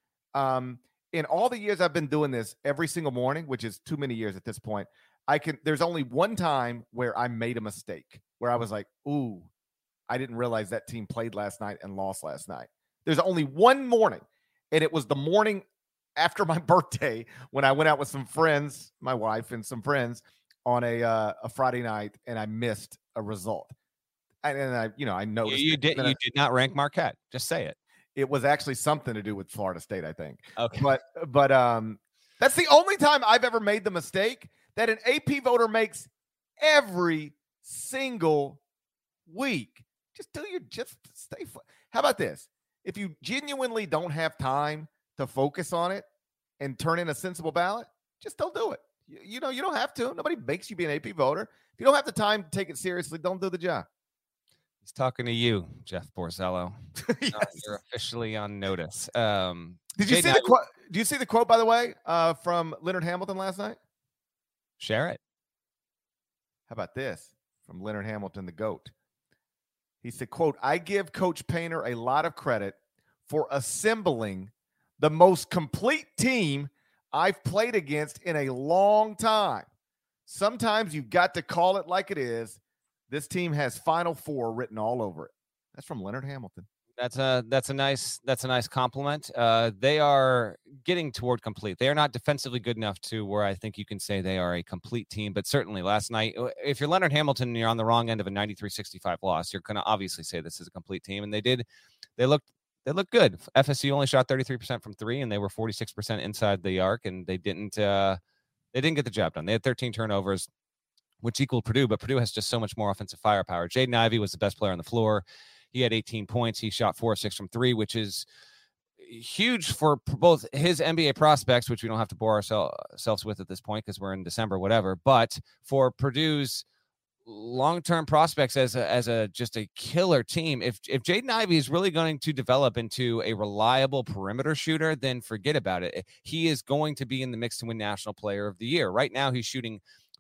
In all the years I've been doing this every single morning, which is too many years at this point, there's only one time where I made a mistake, where I was like, ooh, I didn't realize that team played last night and lost last night. There's only one morning, and it was the morning after my birthday when I went out with some friends, my wife and some friends, on a Friday night, and I missed a result. And I noticed. You did not rank Marquette. Just say it. It was actually something to do with Florida State, I think. Okay. But that's the only time I've ever made the mistake that an AP voter makes every single week. Just stay. How about this? If you genuinely don't have time to focus on it and turn in a sensible ballot, just don't do it. You don't have to. Nobody makes you be an AP voter. If you don't have the time to take it seriously, don't do the job. He's talking to you, Jeff Borzello. Yes. You're officially on notice. Did you see the quote? Do you see the quote, by the way, from Leonard Hamilton last night? Share it. How about this from Leonard Hamilton, the GOAT? He said, quote, "I give Coach Painter a lot of credit for assembling the most complete team I've played against in a long time. Sometimes you've got to call it like it is. This team has Final Four written all over it." That's from Leonard Hamilton. That's a nice compliment. They are getting toward complete. They are not defensively good enough to where I think you can say they are a complete team. But certainly last night, if you're Leonard Hamilton and you're on the wrong end of a 93-65 loss, you're going to obviously say this is a complete team. And they looked good. FSU only shot 33% from three, and they were 46% inside the arc, and they didn't get the job done. They had 13 turnovers, which equaled Purdue, but Purdue has just so much more offensive firepower. Jaden Ivey was the best player on the floor. He had 18 points. He shot 4 of 6 from three, which is huge for both his NBA prospects, which we don't have to bore ourselves with at this point because we're in December, whatever. But for Purdue's long-term prospects as just a killer team, if Jaden Ivey is really going to develop into a reliable perimeter shooter, then forget about it. He is going to be in the mix to win National Player of the Year. Right now, he's shooting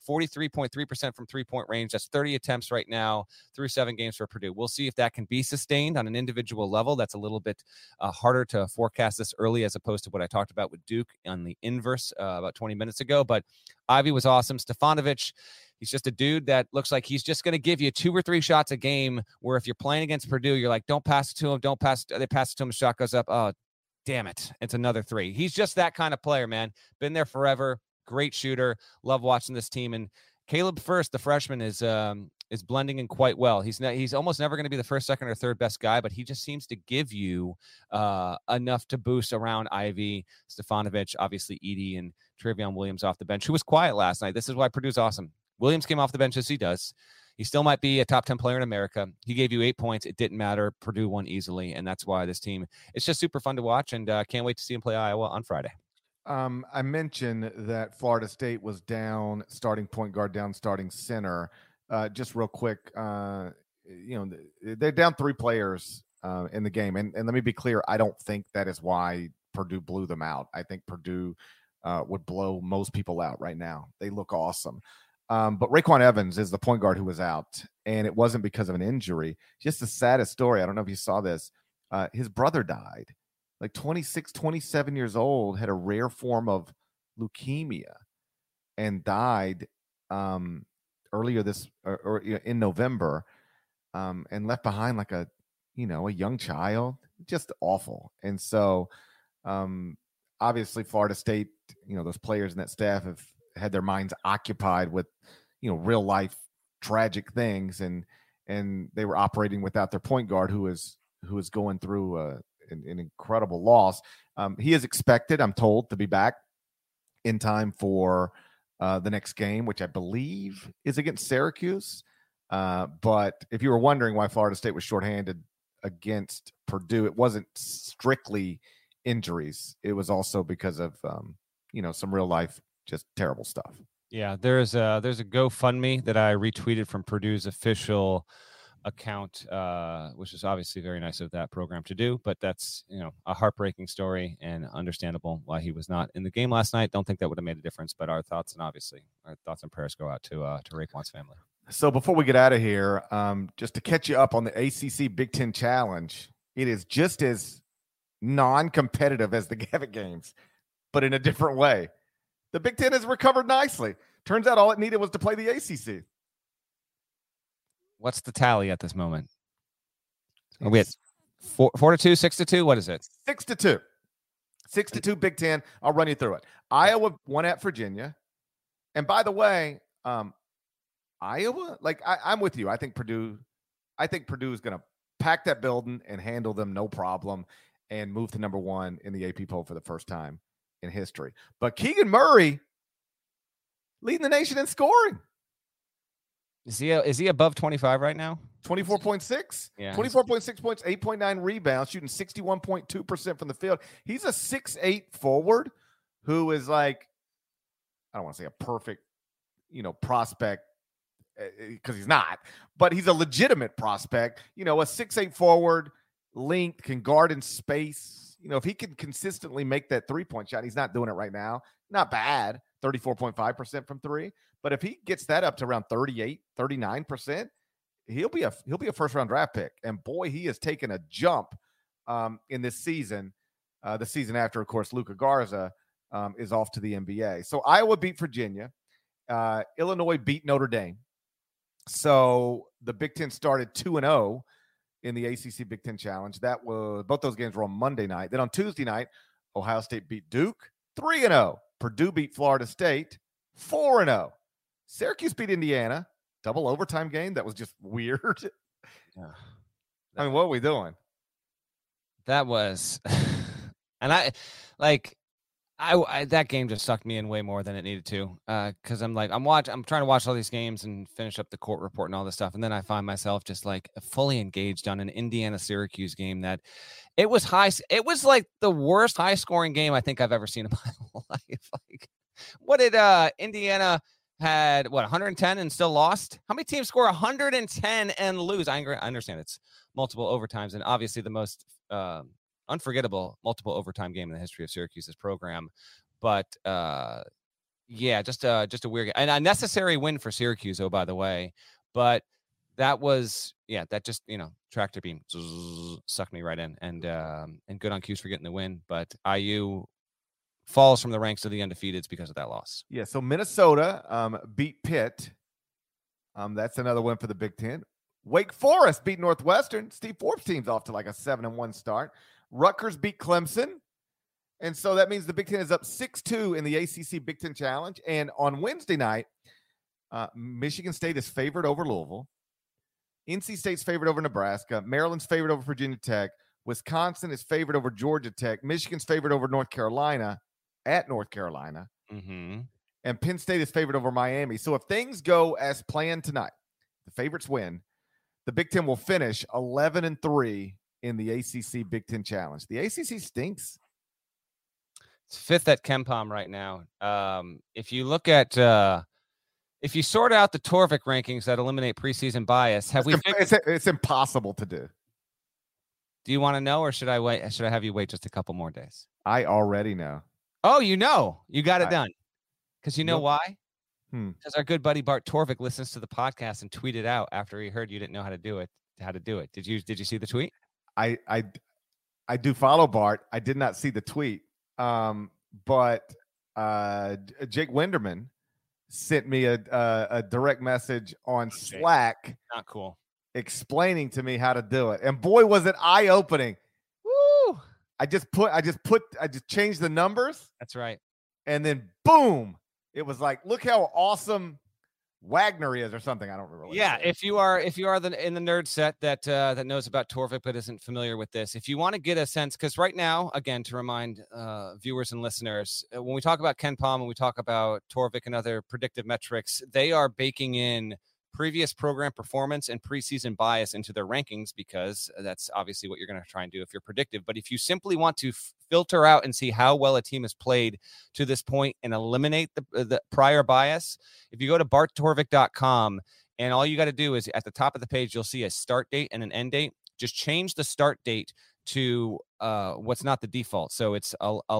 43.3% from three-point range. That's 30 attempts right now through 7 games for Purdue. We'll see if that can be sustained on an individual level. That's a little bit harder to forecast this early as opposed to what I talked about with Duke on the inverse about 20 minutes ago. But Ivey was awesome. Stefanovic, he's just a dude that looks like he's just going to give you 2 or 3 shots a game where if you're playing against Purdue, you're like, don't pass it to him. They pass it to him. The shot goes up. Oh, damn it. It's another 3. He's just that kind of player, man. Been there forever. Great shooter. Love watching this team. And Caleb Furst, the freshman, is blending in quite well. He's almost never going to be the first, second, or third best guy, but he just seems to give you enough to boost around Ivey, Stefanovic, obviously Edey, and Trevion Williams off the bench, who was quiet last night. This is why Purdue's awesome. Williams came off the bench as he does. He still might be a top 10 player in America. He gave you 8 points. It didn't matter. Purdue won easily, and that's why this team, it's just super fun to watch, and can't wait to see him play Iowa on Friday. I mentioned that Florida State was down starting point guard, down starting center. Just real quick, they're down 3 players in the game. And let me be clear, I don't think that is why Purdue blew them out. I think Purdue would blow most people out right now. They look awesome. But Raekwon Evans is the point guard who was out, and it wasn't because of an injury. Just the saddest story. I don't know if you saw this. His brother died. Like 26, 27 years old, had a rare form of leukemia and died earlier or in November, and left behind like a young child. Just awful. And so obviously Florida State, those players and that staff have had their minds occupied with, real life tragic things. And they were operating without their point guard who is going through an incredible loss. He is expected, I'm told, to be back in time for the next game, which I believe is against Syracuse. But if you were wondering why Florida State was shorthanded against Purdue, it wasn't strictly injuries. It was also because of, some real life, just terrible stuff. Yeah, there's a GoFundMe that I retweeted from Purdue's official account, which is obviously very nice of that program to do, but that's a heartbreaking story and understandable why he was not in the game last night. Don't think that would have made a difference, but our thoughts and prayers go out to Raekwon's family. So before we get out of here, just to catch you up on the ACC Big Ten Challenge, it is just as non-competitive as the Gavitt games, but in a different way. The Big Ten has recovered nicely. Turns out all it needed was to play the ACC. What's the tally at this moment? Are we at 4-2, 6-2? What is it? 6-2. 6-2 Big Ten. I'll run you through it. Iowa won at Virginia. And by the way, Iowa, I'm with you. I think Purdue is going to pack that building and handle them no problem and move to number 1 in the AP poll for the first time in history. But Keegan Murray leading the nation in scoring. Is he above 25 right now? 24.6? Yeah. 24.6 points, 8.9 rebounds, shooting 61.2% from the field. He's a 6'8 forward who is I don't want to say a perfect, prospect, because he's not, but he's a legitimate prospect. A 6'8 forward, linked, can guard in space. If he can consistently make that 3-point shot, he's not doing it right now. Not bad, 34.5% from 3. But if he gets that up to around 38, 39%, he'll be a first-round draft pick. And boy, he has taken a jump in this season. The season after, of course, Luka Garza is off to the NBA. So Iowa beat Virginia. Illinois beat Notre Dame. So the Big Ten started 2-0 in the ACC Big Ten Challenge. Both those games were on Monday night. Then on Tuesday night, Ohio State beat Duke 3-0. Purdue beat Florida State 4-0. Syracuse beat Indiana, double overtime game. That was just weird. Yeah. I mean, what are we doing? That was, and that game just sucked me in way more than it needed to. Because I'm trying to watch all these games and finish up the court report and all this stuff, and then I find myself just fully engaged on an Indiana-Syracuse game that it was high. It was the worst high-scoring game I think I've ever seen in my life. What did Indiana had 110 and still lost? How many teams score 110 and lose? I understand it's multiple overtimes, and obviously the most unforgettable multiple overtime game in the history of Syracuse's program. But just a weird and a necessary win for Syracuse. Oh, by the way, but that was that just tractor beam sucked me right in, and good on Cuse for getting the win. But IU falls from the ranks of the undefeateds because of that loss. Yeah, so Minnesota beat Pitt. That's another win for the Big Ten. Wake Forest beat Northwestern. Steve Forbes' team's off to a 7-1 start. Rutgers beat Clemson. And so that means the Big Ten is up 6-2 in the ACC Big Ten Challenge. And on Wednesday night, Michigan State is favored over Louisville. NC State's favored over Nebraska. Maryland's favored over Virginia Tech. Wisconsin is favored over Georgia Tech. Michigan's favored over North Carolina at North Carolina. Mm-hmm. And Penn State is favored over Miami. So if things go as planned tonight, the favorites win, the Big Ten will finish 11-3 in the ACC Big Ten Challenge. The ACC stinks. It's fifth at KenPom right now. If you look at if you sort out the Torvik rankings that eliminate preseason bias, it's impossible to do. Do you want to know, or should I wait? Should I have you wait just a couple more days? I already know. Oh, you got it done. Because you know why? Because our good buddy Bart Torvik listens to the podcast and tweeted out after he heard you didn't know how to do it. Did you see the tweet? I do follow Bart. I did not see the tweet. But Jake Winderman sent me a direct message on Slack. Not cool. Explaining to me how to do it. And boy, was it eye-opening. Woo! I just changed the numbers. That's right. And then boom, it was like, look how awesome Wagner is or something. I don't remember. Yeah, if you are in the nerd set that knows about Torvik but isn't familiar with this, if you want to get a sense, because right now, again, to remind viewers and listeners, when we talk about KenPom and we talk about Torvik and other predictive metrics, they are baking in previous program performance and preseason bias into their rankings, because that's obviously what you're going to try and do if you're predictive. But if you simply want to filter out and see how well a team has played to this point and eliminate the prior bias, if you go to barttorvik.com, and all you got to do is at the top of the page, you'll see a start date and an end date. Just change the start date to what's not the default. So it's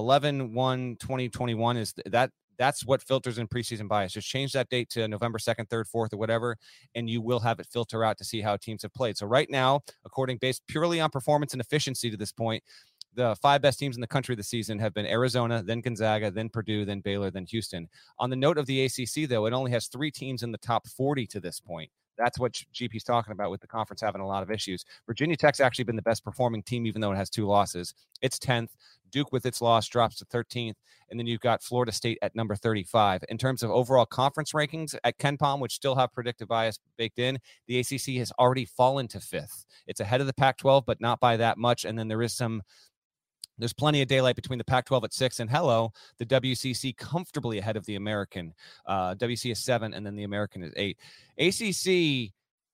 11/1/2021 is that. That's what filters in preseason bias. Just change that date to November 2nd, 3rd, 4th, or whatever, and you will have it filter out to see how teams have played. So right now, based purely on performance and efficiency to this point, the 5 best teams in the country this season have been Arizona, then Gonzaga, then Purdue, then Baylor, then Houston. On the note of the ACC, though, it only has 3 teams in the top 40 to this point. That's what GP's talking about with the conference having a lot of issues. Virginia Tech's actually been the best performing team, even though it has 2 losses. It's 10th. Duke, with its loss, drops to 13th. And then you've got Florida State at number 35. In terms of overall conference rankings at KenPom, which still have predictive bias baked in, the ACC has already fallen to 5th. It's ahead of the Pac-12, but not by that much. And then there's plenty of daylight between the Pac-12 at 6 and the WCC comfortably ahead of the American. WC is 7, and then the American is 8. ACC,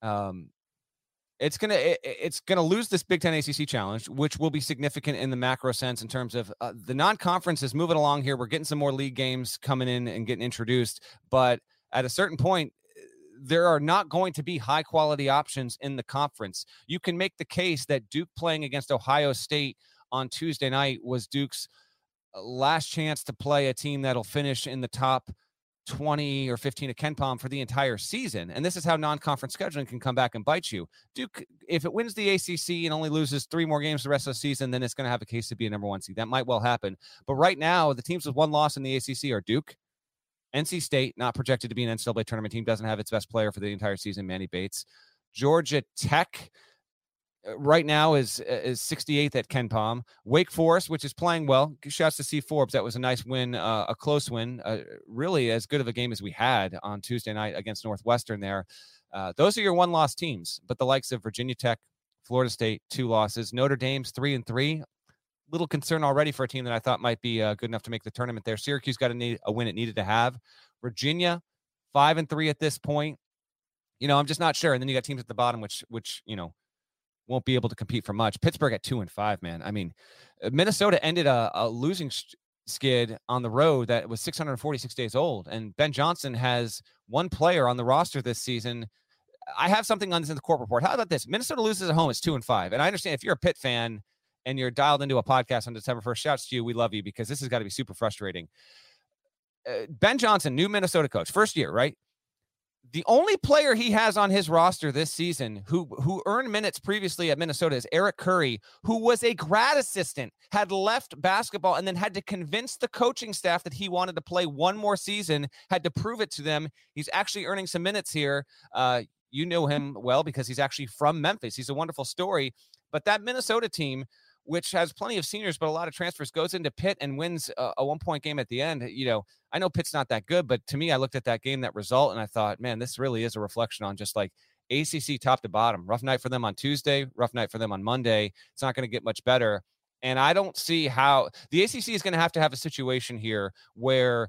it's gonna lose this Big Ten ACC challenge, which will be significant in the macro sense in terms of the non-conference is moving along here. We're getting some more league games coming in and getting introduced, but at a certain point, there are not going to be high quality options in the conference. You can make the case that Duke playing against Ohio State on Tuesday night was Duke's last chance to play a team that'll finish in the top 20 or 15 at KenPom for the entire season. And this is how non-conference scheduling can come back and bite you. Duke, if it wins the ACC and only loses 3 more games the rest of the season, then it's going to have a case to be a number 1 seed. That might well happen. But right now, the teams with 1 loss in the ACC are Duke, NC State, not projected to be an NCAA tournament team, doesn't have its best player for the entire season, Manny Bates. Georgia Tech right now is 68th at KenPom. Wake Forest, which is playing well. Shouts to C. Forbes. That was a nice win, a close win, really as good of a game as we had on Tuesday night against Northwestern there. Those are your 1-loss teams, but the likes of Virginia Tech, Florida State, 2 losses. Notre Dame's 3-3. Little concern already for a team that I thought might be good enough to make the tournament there. Syracuse got a win it needed to have. Virginia, 5-3 at this point. I'm just not sure. And then you got teams at the bottom, which won't be able to compete for much. Pittsburgh at 2-5, man. I mean, Minnesota ended a losing skid on the road that was 646 days old. And Ben Johnson has 1 player on the roster this season. I have something on this in the court report. How about this? Minnesota loses at home. It's 2-5. And I understand if you're a Pitt fan and you're dialed into a podcast on December 1st, shouts to you. We love you, because this has got to be super frustrating. Ben Johnson, new Minnesota coach, first year, right? The only player he has on his roster this season who earned minutes previously at Minnesota is Eric Curry, who was a grad assistant, had left basketball, and then had to convince the coaching staff that he wanted to play 1 more season, had to prove it to them. He's actually earning some minutes here. You know him well because he's actually from Memphis. He's a wonderful story. But that Minnesota team, which has plenty of seniors but a lot of transfers, goes into Pitt and wins a 1-point game at the end. I know Pitt's not that good, but to me, I looked at that game, that result, and I thought, man, this really is a reflection on just like ACC top to bottom. Rough night for them on Tuesday, rough night for them on Monday. It's not going to get much better. And I don't see how the ACC is going to have a situation here where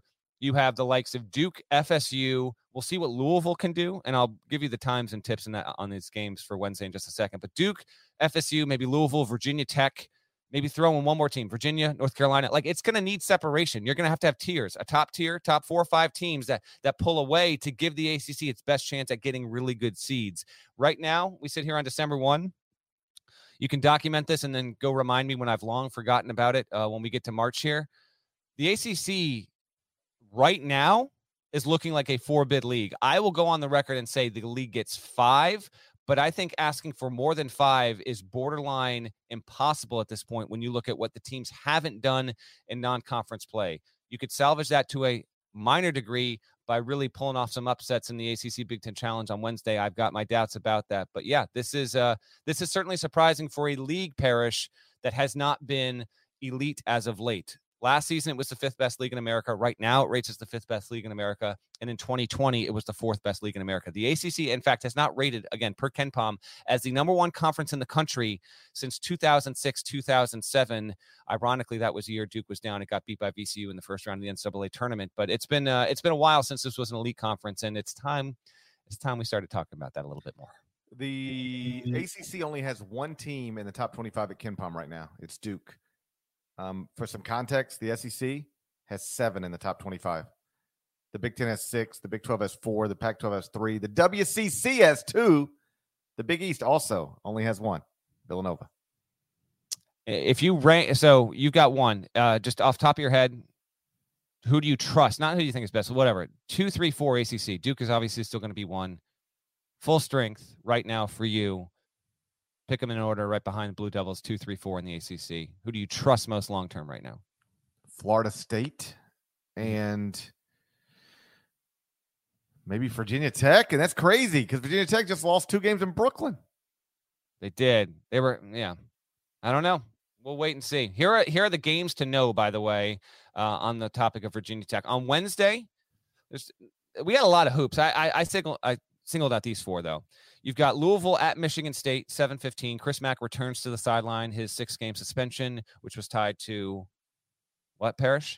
You have the likes of Duke, FSU. We'll see what Louisville can do, and I'll give you the times and tips on these games for Wednesday in just a second. But Duke, FSU, maybe Louisville, Virginia Tech, maybe throw in one more team, Virginia, North Carolina. Like, it's going to need separation. You're going to have tiers, a top tier, top 4 or 5 teams that pull away to give the ACC its best chance at getting really good seeds. Right now, we sit here on December 1. You can document this and then go remind me when I've long forgotten about it when we get to March here. The ACC right now is looking like a 4-bid league. I will go on the record and say the league gets 5, but I think asking for more than 5 is borderline impossible at this point when you look at what the teams haven't done in non-conference play. You could salvage that to a minor degree by really pulling off some upsets in the ACC Big Ten Challenge on Wednesday. I've got my doubts about that. But yeah, this is certainly surprising for a league, Parrish, that has not been elite as of late. Last season, it was the 5th best league in America. Right now, it rates as the 5th best league in America. And in 2020, it was the 4th best league in America. The ACC, in fact, has not rated, again, per KenPom, as the number 1 conference in the country since 2006, 2007. Ironically, that was the year Duke was down. It got beat by VCU in the first round of the NCAA tournament. But it's been a while since this was an elite conference, and it's time we started talking about that a little bit more. The ACC only has 1 team in the top 25 at KenPom right now. It's Duke. For some context, the SEC has 7 in the top 25. The Big Ten has 6. The Big 12 has 4. The Pac-12 has 3. The WCC has 2. The Big East also only has 1. Villanova. If you rank, so you've got 1. Just off the top of your head, who do you trust? Not who you think is best, whatever. 2, 3, 4 ACC. Duke is obviously still going to be 1. Full strength right now for you. Pick them in order right behind the Blue Devils, 2, 3, 4 in the ACC. Who do you trust most long-term right now? Florida State and maybe Virginia Tech. And that's crazy because Virginia Tech just lost 2 games in Brooklyn. They did. They were, yeah. I don't know. We'll wait and see. Here are the games to know, by the way, on the topic of Virginia Tech. On Wednesday, we had a lot of hoops. I singled out these 4, though. You've got Louisville at Michigan State, 7:15. Chris Mack returns to the sideline. His 6-game suspension, which was tied to what, Parrish?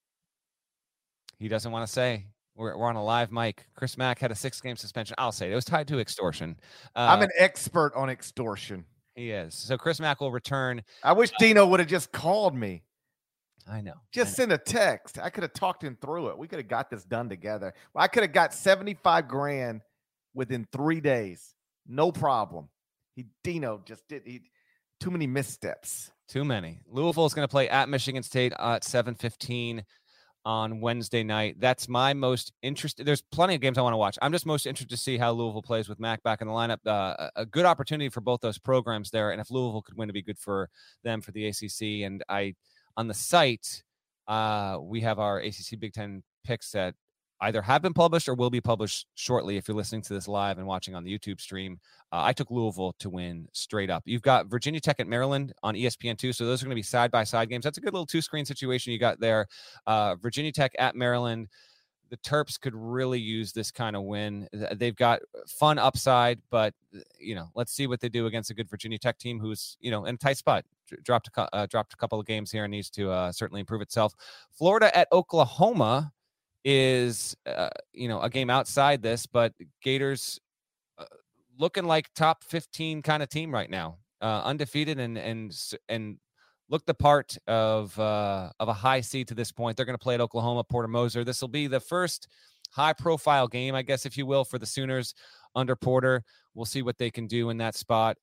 He doesn't want to say. We're on a live mic. Chris Mack had a 6-game suspension. I'll say it was tied to extortion. I'm an expert on extortion. He is. So Chris Mack will return. I wish Dino would have just called me. I know. Send a text. I could have talked him through it. We could have got this done together. I could have got $75,000 within 3 days. No problem. Dino just did too many missteps. Too many. Louisville is going to play at Michigan State at 7:15 on Wednesday night. That's my most interested. There's plenty of games I want to watch. I'm just most interested to see how Louisville plays with Mack back in the lineup. A good opportunity for both those programs there. And if Louisville could win, it'd be good for them, for the ACC. And on the site, we have our ACC Big Ten picks that either have been published or will be published shortly if you're listening to this live and watching on the YouTube stream. I took Louisville to win straight up. You've got Virginia Tech at Maryland on ESPN2, so those are going to be side-by-side games. That's a good little 2-screen situation you got there. Virginia Tech at Maryland. The Terps could really use this kind of win. They've got fun upside, but, let's see what they do against a good Virginia Tech team who's, in a tight spot. Dropped a couple of games here and needs to certainly improve itself. Florida at Oklahoma is a game outside this, but Gators looking like top 15 kind of team right now, undefeated and look the part of a high seed to this point. They're going to play at Oklahoma, Porter Moser. This will be the first high profile game, I guess, if you will, for the Sooners under Porter. We'll see what they can do in that spot.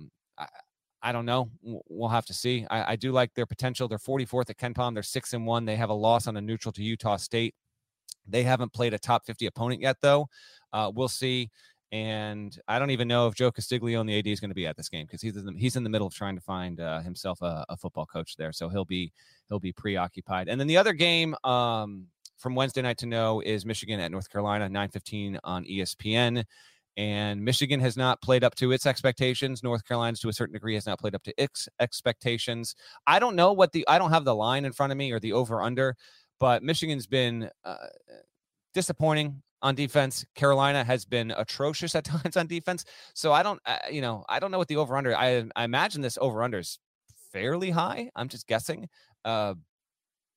I don't know. We'll have to see. I do like their potential. They're 44th at KenPom. They're 6-1. They have a loss on a neutral to Utah State. They haven't played a top 50 opponent yet, though. We'll see. And I don't even know if Joe Castiglione, the AD, is going to be at this game because he's in the middle of trying to find himself a football coach there. So he'll be preoccupied. And then the other game from Wednesday night to know is Michigan at North Carolina, 9:15 on ESPN. And Michigan has not played up to its expectations. North Carolina, to a certain degree, has not played up to its expectations. I don't know I don't have the line in front of me or the over-under, but Michigan's been disappointing on defense. Carolina has been atrocious at times on defense. So I don't know what the over-under. I imagine this over-under is fairly high. I'm just guessing.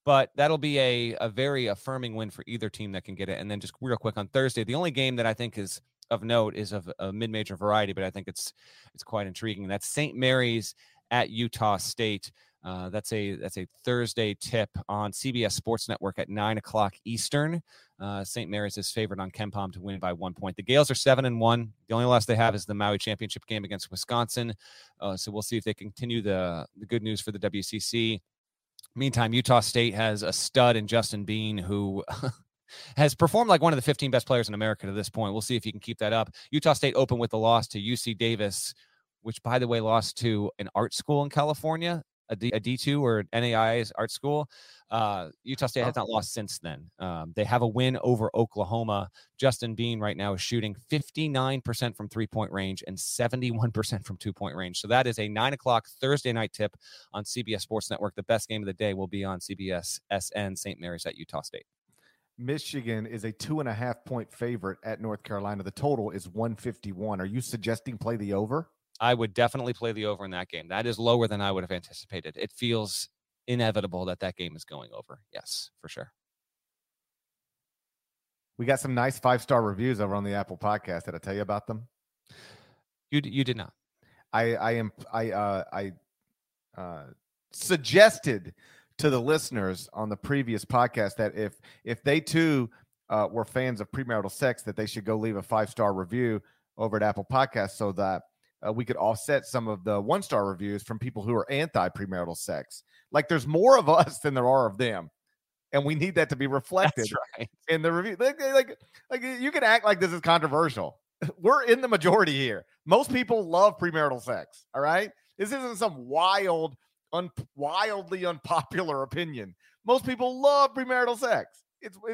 But that'll be a very affirming win for either team that can get it. And then just real quick on Thursday, the only game that I think is of note is of a mid-major variety, but I think it's quite intriguing. That's St. Mary's at Utah State. That's a Thursday tip on CBS Sports Network at 9:00 Eastern. St. Mary's is favored on KenPom to win by 1 point. The Gales are 7-1. The only loss they have is the Maui championship game against Wisconsin. So we'll see if they continue the good news for the WCC. Meantime, Utah State has a stud in Justin Bean, who has performed like one of the 15 best players in America to this point. We'll see if he can keep that up. Utah State opened with the loss to UC Davis, which, by the way, lost to an art school in California, a D2 or NAIA's art school. Utah State has not lost since then. They have a win over Oklahoma. Justin Bean right now is shooting 59% from three-point range and 71% from two-point range. So that is a 9:00 Thursday night tip on CBS Sports Network. The best game of the day will be on CBS SN St. Mary's at Utah State. Michigan is a 2.5-point favorite at North Carolina. The total is 151. Are you suggesting play the over? I would definitely play the over in that game. That is lower than I would have anticipated. It feels inevitable that game is going over. Yes, for sure. We got some nice 5-star reviews over on the Apple Podcast. Did I tell you about them? You did not. I suggested to the listeners on the previous podcast that if they too were fans of premarital sex, that they should go leave a 5-star review over at Apple Podcasts so that we could offset some of the 1-star reviews from people who are anti-premarital sex. Like, there's more of us than there are of them, and we need that to be reflected in the review. Like you can act like this is controversial. We're in the majority here. Most people love premarital sex. All right, this isn't some wildly unpopular opinion. Most people love premarital sex.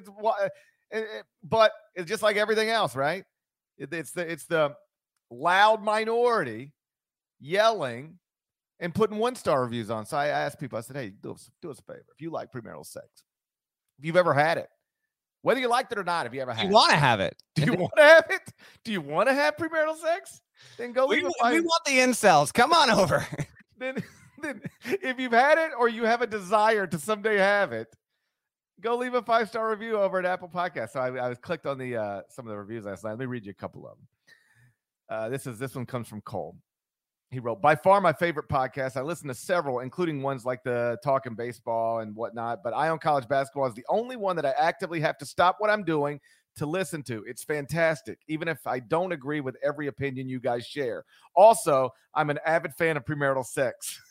But it's just like everything else, right? It's the loud minority yelling and putting 1-star reviews on. So I asked people, I said, hey, do us a favor. If you like premarital sex, if you've ever had it, whether you liked it or not, if you ever had it. You want to have it. Do you want to have it? Do you want to have premarital sex? Then go leave a 5. We want the incels. Come on over. then if you've had it or you have a desire to someday have it, go leave a 5-star review over at Apple Podcasts. So I was clicked on the some of the reviews last night. Let me read you a couple of them. This one comes from Cole. He wrote, by far my favorite podcast. I listen to several, including ones like the Talking Baseball and whatnot, but Eye on College Basketball is the only one that I actively have to stop what I'm doing to listen to. It's fantastic, even if I don't agree with every opinion you guys share. Also, I'm an avid fan of premarital sex.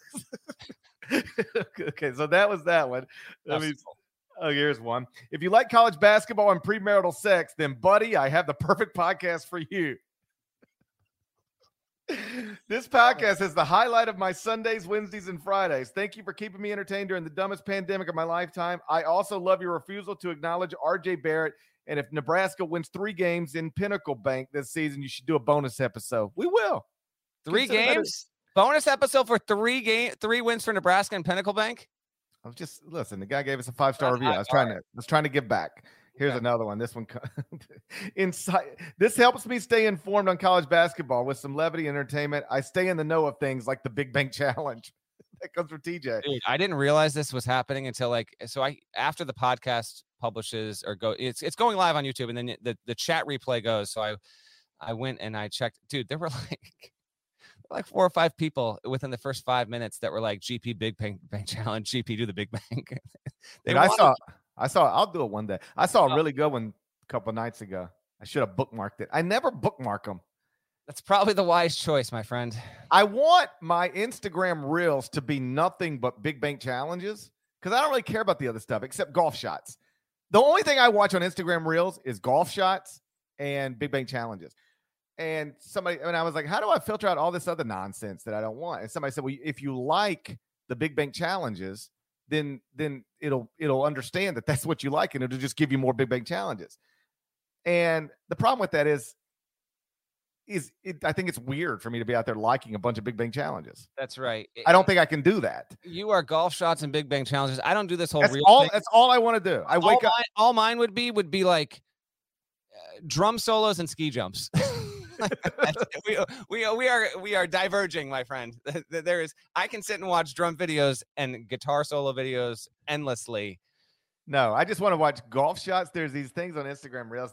Okay, so that was that one. Here's one. If you like college basketball and premarital sex, then, buddy, I have the perfect podcast for you. This podcast is the highlight of my Sundays, Wednesdays, and Fridays. Thank you for keeping me entertained during the dumbest pandemic of my lifetime. I also love your refusal to acknowledge R.J. Barrett. And if Nebraska wins 3 games in Pinnacle Bank this season, you should do a bonus episode. We will. 3 games? Bonus episode for 3 wins for Nebraska and Pinnacle Bank? Listen, the guy gave us a 5-star review. I was trying to give back. Here's another one. This one, this helps me stay informed on college basketball with some levity and entertainment. I stay in the know of things like the Big Bank Challenge. That comes from TJ. Dude, I didn't realize this was happening until after the podcast publishes or it's going live on YouTube, and then the chat replay goes. So I went and I checked. Dude, there were like 4 or 5 people within the first 5 minutes that were like, GP Big Bank Challenge, GP do the Big Bank. I saw. I'll do it one day. I saw a really good one a couple of nights ago. I should have bookmarked it. I never bookmark them. That's probably the wise choice, my friend. I want my Instagram reels to be nothing but Big Bank challenges because I don't really care about the other stuff except golf shots. The only thing I watch on Instagram reels is golf shots and Big Bank challenges. And I was like, how do I filter out all this other nonsense that I don't want? And somebody said, well, if you like the Big Bank challenges, then it'll understand that that's what you like, and it'll just give you more Big Bank challenges. And the problem with that is I think it's weird for me to be out there liking a bunch of Big Bank challenges. That's right. I don't think I can do that. You are golf shots and Big Bank challenges. I don't do this whole thing. That's all I want to do. I wake up. All mine would be like drum solos and ski jumps. we are diverging, my friend. I can sit and watch drum videos and guitar solo videos endlessly. No, I just want to watch golf shots. There's these things on Instagram Reels.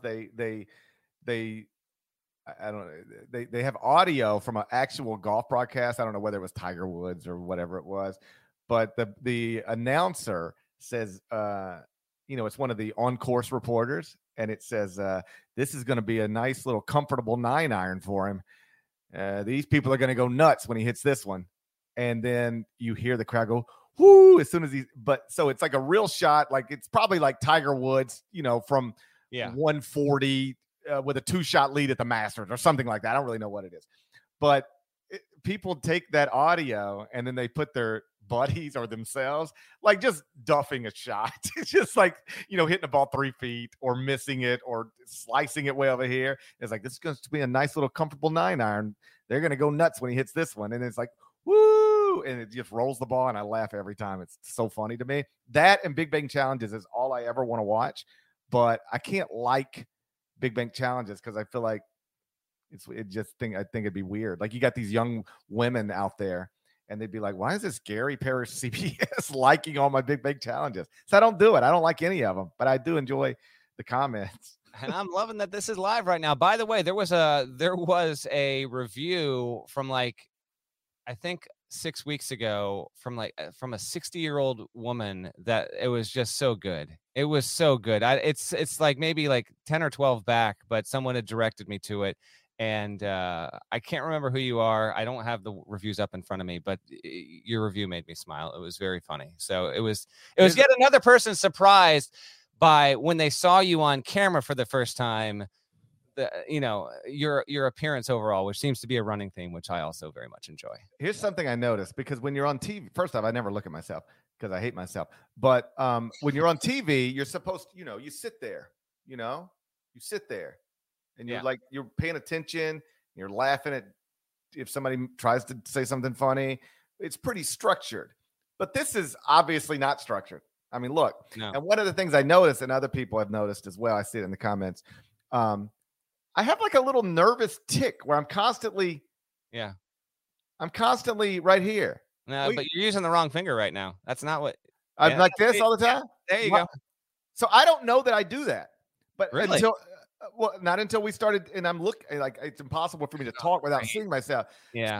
I don't know. They have audio from an actual golf broadcast. I don't know whether it was Tiger Woods or whatever it was, but the announcer says, it's one of the on-course reporters, and it says, this is going to be a nice little comfortable 9-iron for him. These people are going to go nuts when he hits this one. And then you hear the crowd go, whoo, as soon as so it's like a real shot. Like it's probably like Tiger Woods, from 140 with a 2-shot lead at the Masters or something like that. I don't really know what it is, but people take that audio and then they put their buddies or themselves like just duffing a shot. It's just like, hitting a ball 3 feet or missing it or slicing it way over here. It's like, this is going to be a nice little comfortable 9-iron. They're going to go nuts when he hits this one. And it's like, woo, and it just rolls the ball, and I laugh every time. It's so funny to me. That and Big Bang Challenges is all I ever want to watch, but I can't like Big Bang Challenges because I feel like I think it'd be weird. Like you got these young women out there, and they'd be like, why is this Gary Parrish CBS liking all my Big Bang Challenges? So I don't do it. I don't like any of them, but I do enjoy the comments. And I'm loving that this is live right now. By the way, there was a review from I think 6 weeks ago from a 60-year-old woman that it was just so good. It was so good. It's like maybe like 10 or 12 back, but someone had directed me to it. And I can't remember who you are. I don't have the reviews up in front of me, but your review made me smile. It was very funny. So it was yet another person surprised by when they saw you on camera for the first time, your appearance overall, which seems to be a running theme, which I also very much enjoy. Here's something I noticed, because when you're on TV, first off, I never look at myself because I hate myself. But when you're on TV, you're supposed to, you sit there, you sit there and you're paying attention, you're laughing at if somebody tries to say something funny. It's pretty structured, but this is obviously not structured. I mean, look, And one of the things I noticed, and other people have noticed as well, I see it in the comments. I have like a little nervous tick where I'm constantly right here. No, but you're using the wrong finger right now. That's not what I'm like this all the time. There you go. So I don't know that I do that, but really? not until we started, and I'm looking like it's impossible for me to talk without seeing myself. Yeah.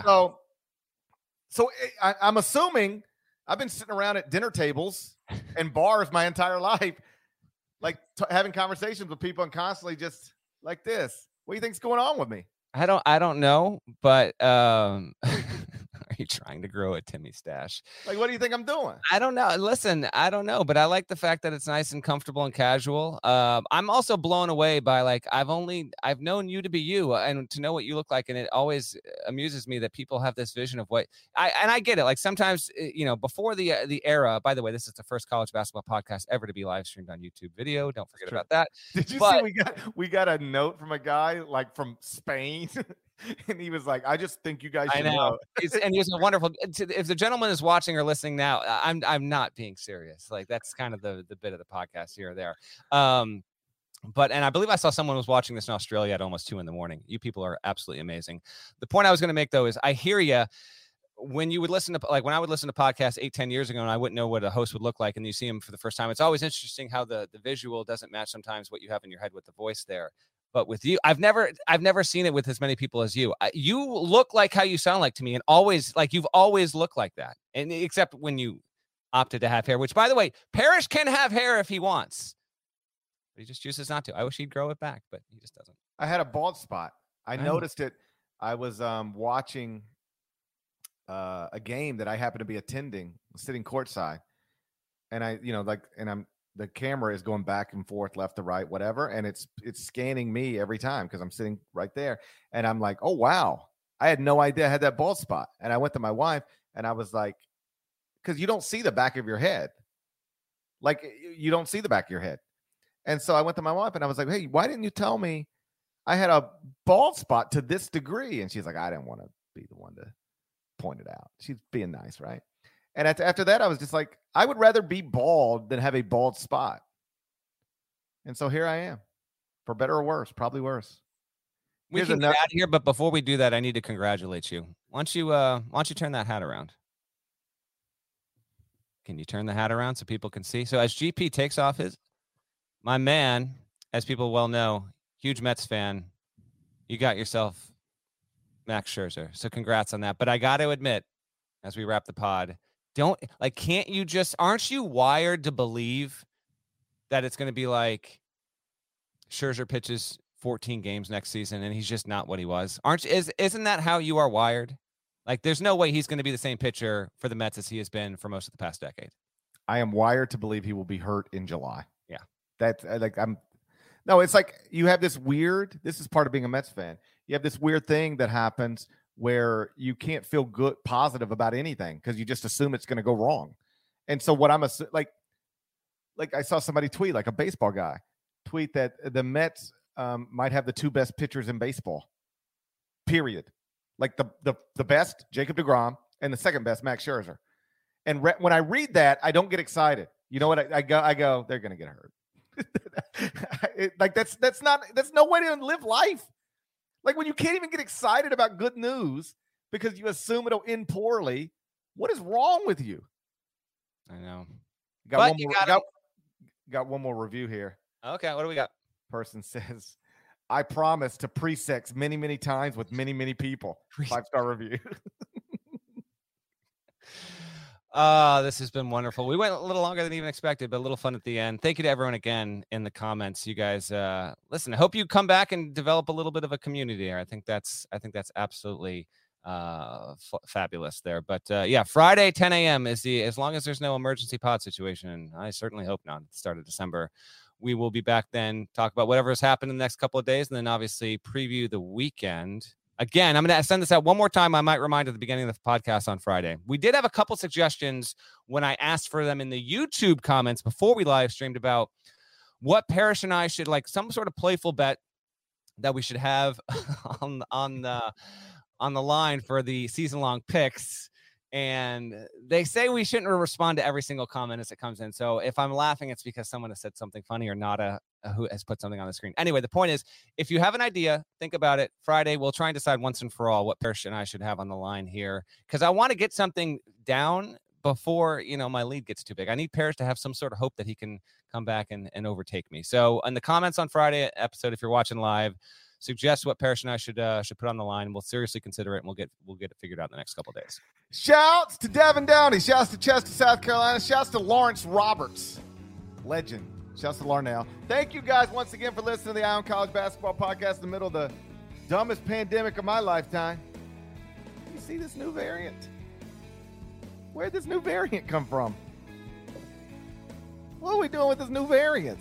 So I'm assuming I've been sitting around at dinner tables and bars my entire life, like having conversations with people and constantly just like this. What do you think's going on with me? I don't know, but are you trying to grow a Timmy stash? Like, what do you think I'm doing? I don't know. Listen, I don't know, but I like the fact that it's nice and comfortable and casual. I'm also blown away by I've known you to be you and to know what you look like, and it always amuses me that people have this vision of what I get it. Like sometimes, before the era. By the way, this is the first college basketball podcast ever to be live streamed on YouTube video. Don't forget about that. Did you see we got a note from a guy from Spain? And he was like, I just think you guys should know. And he was a wonderful. If the gentleman is watching or listening now, I'm not being serious. Like that's kind of the bit of the podcast here or there. But I believe I saw someone was watching this in Australia at almost 2 a.m. You people are absolutely amazing. The point I was going to make though is I hear you. When you would listen to when I would listen to podcasts 8-10 years ago, and I wouldn't know what a host would look like, and you see him for the first time, it's always interesting how the visual doesn't match sometimes what you have in your head with the voice there. But with you, I've never seen it with as many people as you. You look like how you sound like to me, and always you've always looked like that. And except when you opted to have hair, which by the way, Parrish can have hair if he wants, but he just chooses not to. I wish he'd grow it back, but he just doesn't. I had a bald spot. I noticed it. I was watching a game that I happened to be attending, sitting courtside, and the camera is going back and forth, left to right, whatever. And it's scanning me every time because I'm sitting right there. And I'm like, oh, wow. I had no idea I had that bald spot. And I went to my wife and I was like, because you don't see the back of your head. Like you don't see the back of your head. And so I went to my wife and I was like, hey, why didn't you tell me I had a bald spot to this degree? And she's like, I didn't want to be the one to point it out. She's being nice, right? And after that, I was just like, I would rather be bald than have a bald spot. And so here I am, for better or worse, probably worse. We can get out of here, but before we do that, I need to congratulate you. Why don't you turn that hat around? Can you turn the hat around so people can see? So as GP takes off my man, as people well know, huge Mets fan, you got yourself Max Scherzer. So congrats on that. But I got to admit, as we wrap the pod, aren't you wired to believe that it's going to be like Scherzer pitches 14 games next season and he's just not what he was? Isn't that how you are wired? Like, there's no way he's going to be the same pitcher for the Mets as he has been for most of the past decade. I am wired to believe he will be hurt in July. Yeah. That's it's like you have this is part of being a Mets fan. You have this weird thing that happens where you can't feel good, positive about anything because you just assume it's going to go wrong. And so what like I saw somebody tweet, like a baseball guy tweet, that the Mets might have the two best pitchers in baseball, period. Like the best, Jacob deGrom, and the second best, Max Scherzer. And when I read that, I don't get excited. You know what? I go, they're going to get hurt. That's no way to live life. Like, when you can't even get excited about good news because you assume it'll end poorly, what is wrong with you? I know. Got one more review here. Okay, what do we got? Person says, I promise to pre-sex many, many times with many, many people. 5-star review. This has been wonderful. We went a little longer than even expected, but a little fun at the end. Thank you to everyone again in the comments. You guys, listen, I hope you come back and develop a little bit of a community here. I think that's absolutely fabulous there. But yeah, Friday, 10 a.m. is as long as there's no emergency pod situation, and I certainly hope not at the start of December. We will be back then, talk about whatever has happened in the next couple of days, and then obviously preview the weekend. Again, I'm going to send this out one more time. I might remind at the beginning of the podcast on Friday. We did have a couple suggestions when I asked for them in the YouTube comments before we live streamed about what Parrish and I should, like, some sort of playful bet that we should have on the line for the season-long picks. And they say we shouldn't respond to every single comment as it comes in. So if I'm laughing, it's because someone has said something funny or Nada who has put something on the screen. Anyway, the point is, if you have an idea, think about it. Friday, we'll try and decide once and for all what Parrish and I should have on the line here, because I want to get something down before, my lead gets too big. I need Parrish to have some sort of hope that he can come back and overtake me. So in the comments on Friday episode, if you're watching live, suggest what Parrish and I should put on the line. We'll seriously consider it, and we'll get it figured out in the next couple of days. Shouts to Devin Downey. Shouts to Chester, South Carolina. Shouts to Lawrence Roberts. Legend. Shouts to Larnell. Thank you guys once again for listening to the Ion College Basketball Podcast in the middle of the dumbest pandemic of my lifetime. You see this new variant? Where'd this new variant come from? What are we doing with this new variant?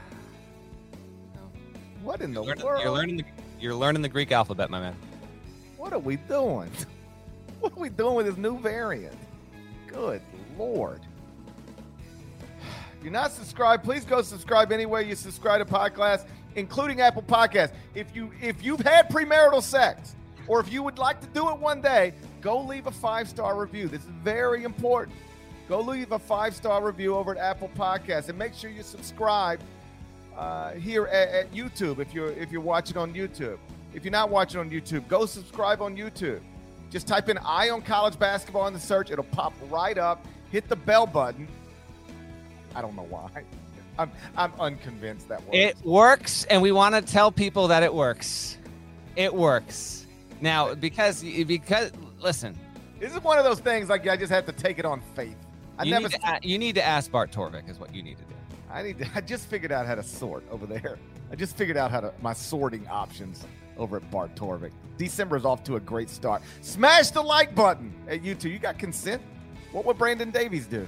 What in the world? You're learning the Greek alphabet, my man. What are we doing? What are we doing with this new variant? Good Lord. If you're not subscribed, please go subscribe anywhere you subscribe to Podcast, including Apple Podcasts. If you've had premarital sex, or if you would like to do it one day, go leave a 5-star review. This is very important. Go leave a 5-star review over at Apple Podcasts, and make sure you subscribe here at YouTube if you're watching on YouTube. If you're not watching on YouTube, go subscribe on YouTube. Just type in Ion College Basketball in the search. It'll pop right up. Hit the bell button. I don't know why. I'm unconvinced that works. It works, and we want to tell people that it works. It works. Now, because listen. This is one of those things, like, I just have to take it on faith. You need to ask Bart Torvik is what you need to do. I just figured out how to sort over there. I just figured out my sorting options over at Bart Torvik. December is off to a great start. Smash the like button at YouTube. You got consent? What would Brandon Davies do?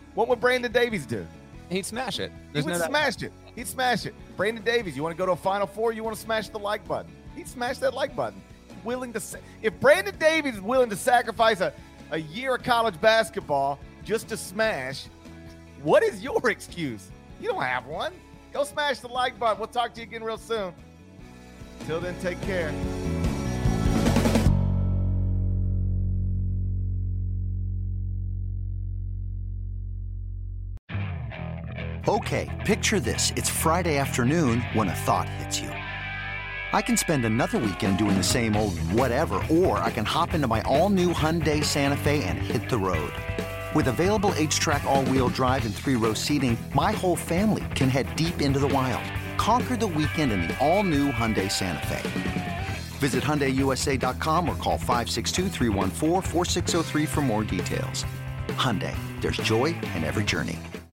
He'd smash it. He'd smash it. Brandon Davies, you want to go to a Final Four? You want to smash the like button? He'd smash that like button. If Brandon Davies is willing to sacrifice a year of college basketball just to smash, what is your excuse? You don't have one. Go smash the like button. We'll talk to you again real soon. Till then, take care. Okay, picture this. It's Friday afternoon when a thought hits you. I can spend another weekend doing the same old whatever, or I can hop into my all-new Hyundai Santa Fe and hit the road. With available H-Track all-wheel drive and 3-row seating, my whole family can head deep into the wild. Conquer the weekend in the all-new Hyundai Santa Fe. Visit HyundaiUSA.com or call 562-314-4603 for more details. Hyundai, there's joy in every journey.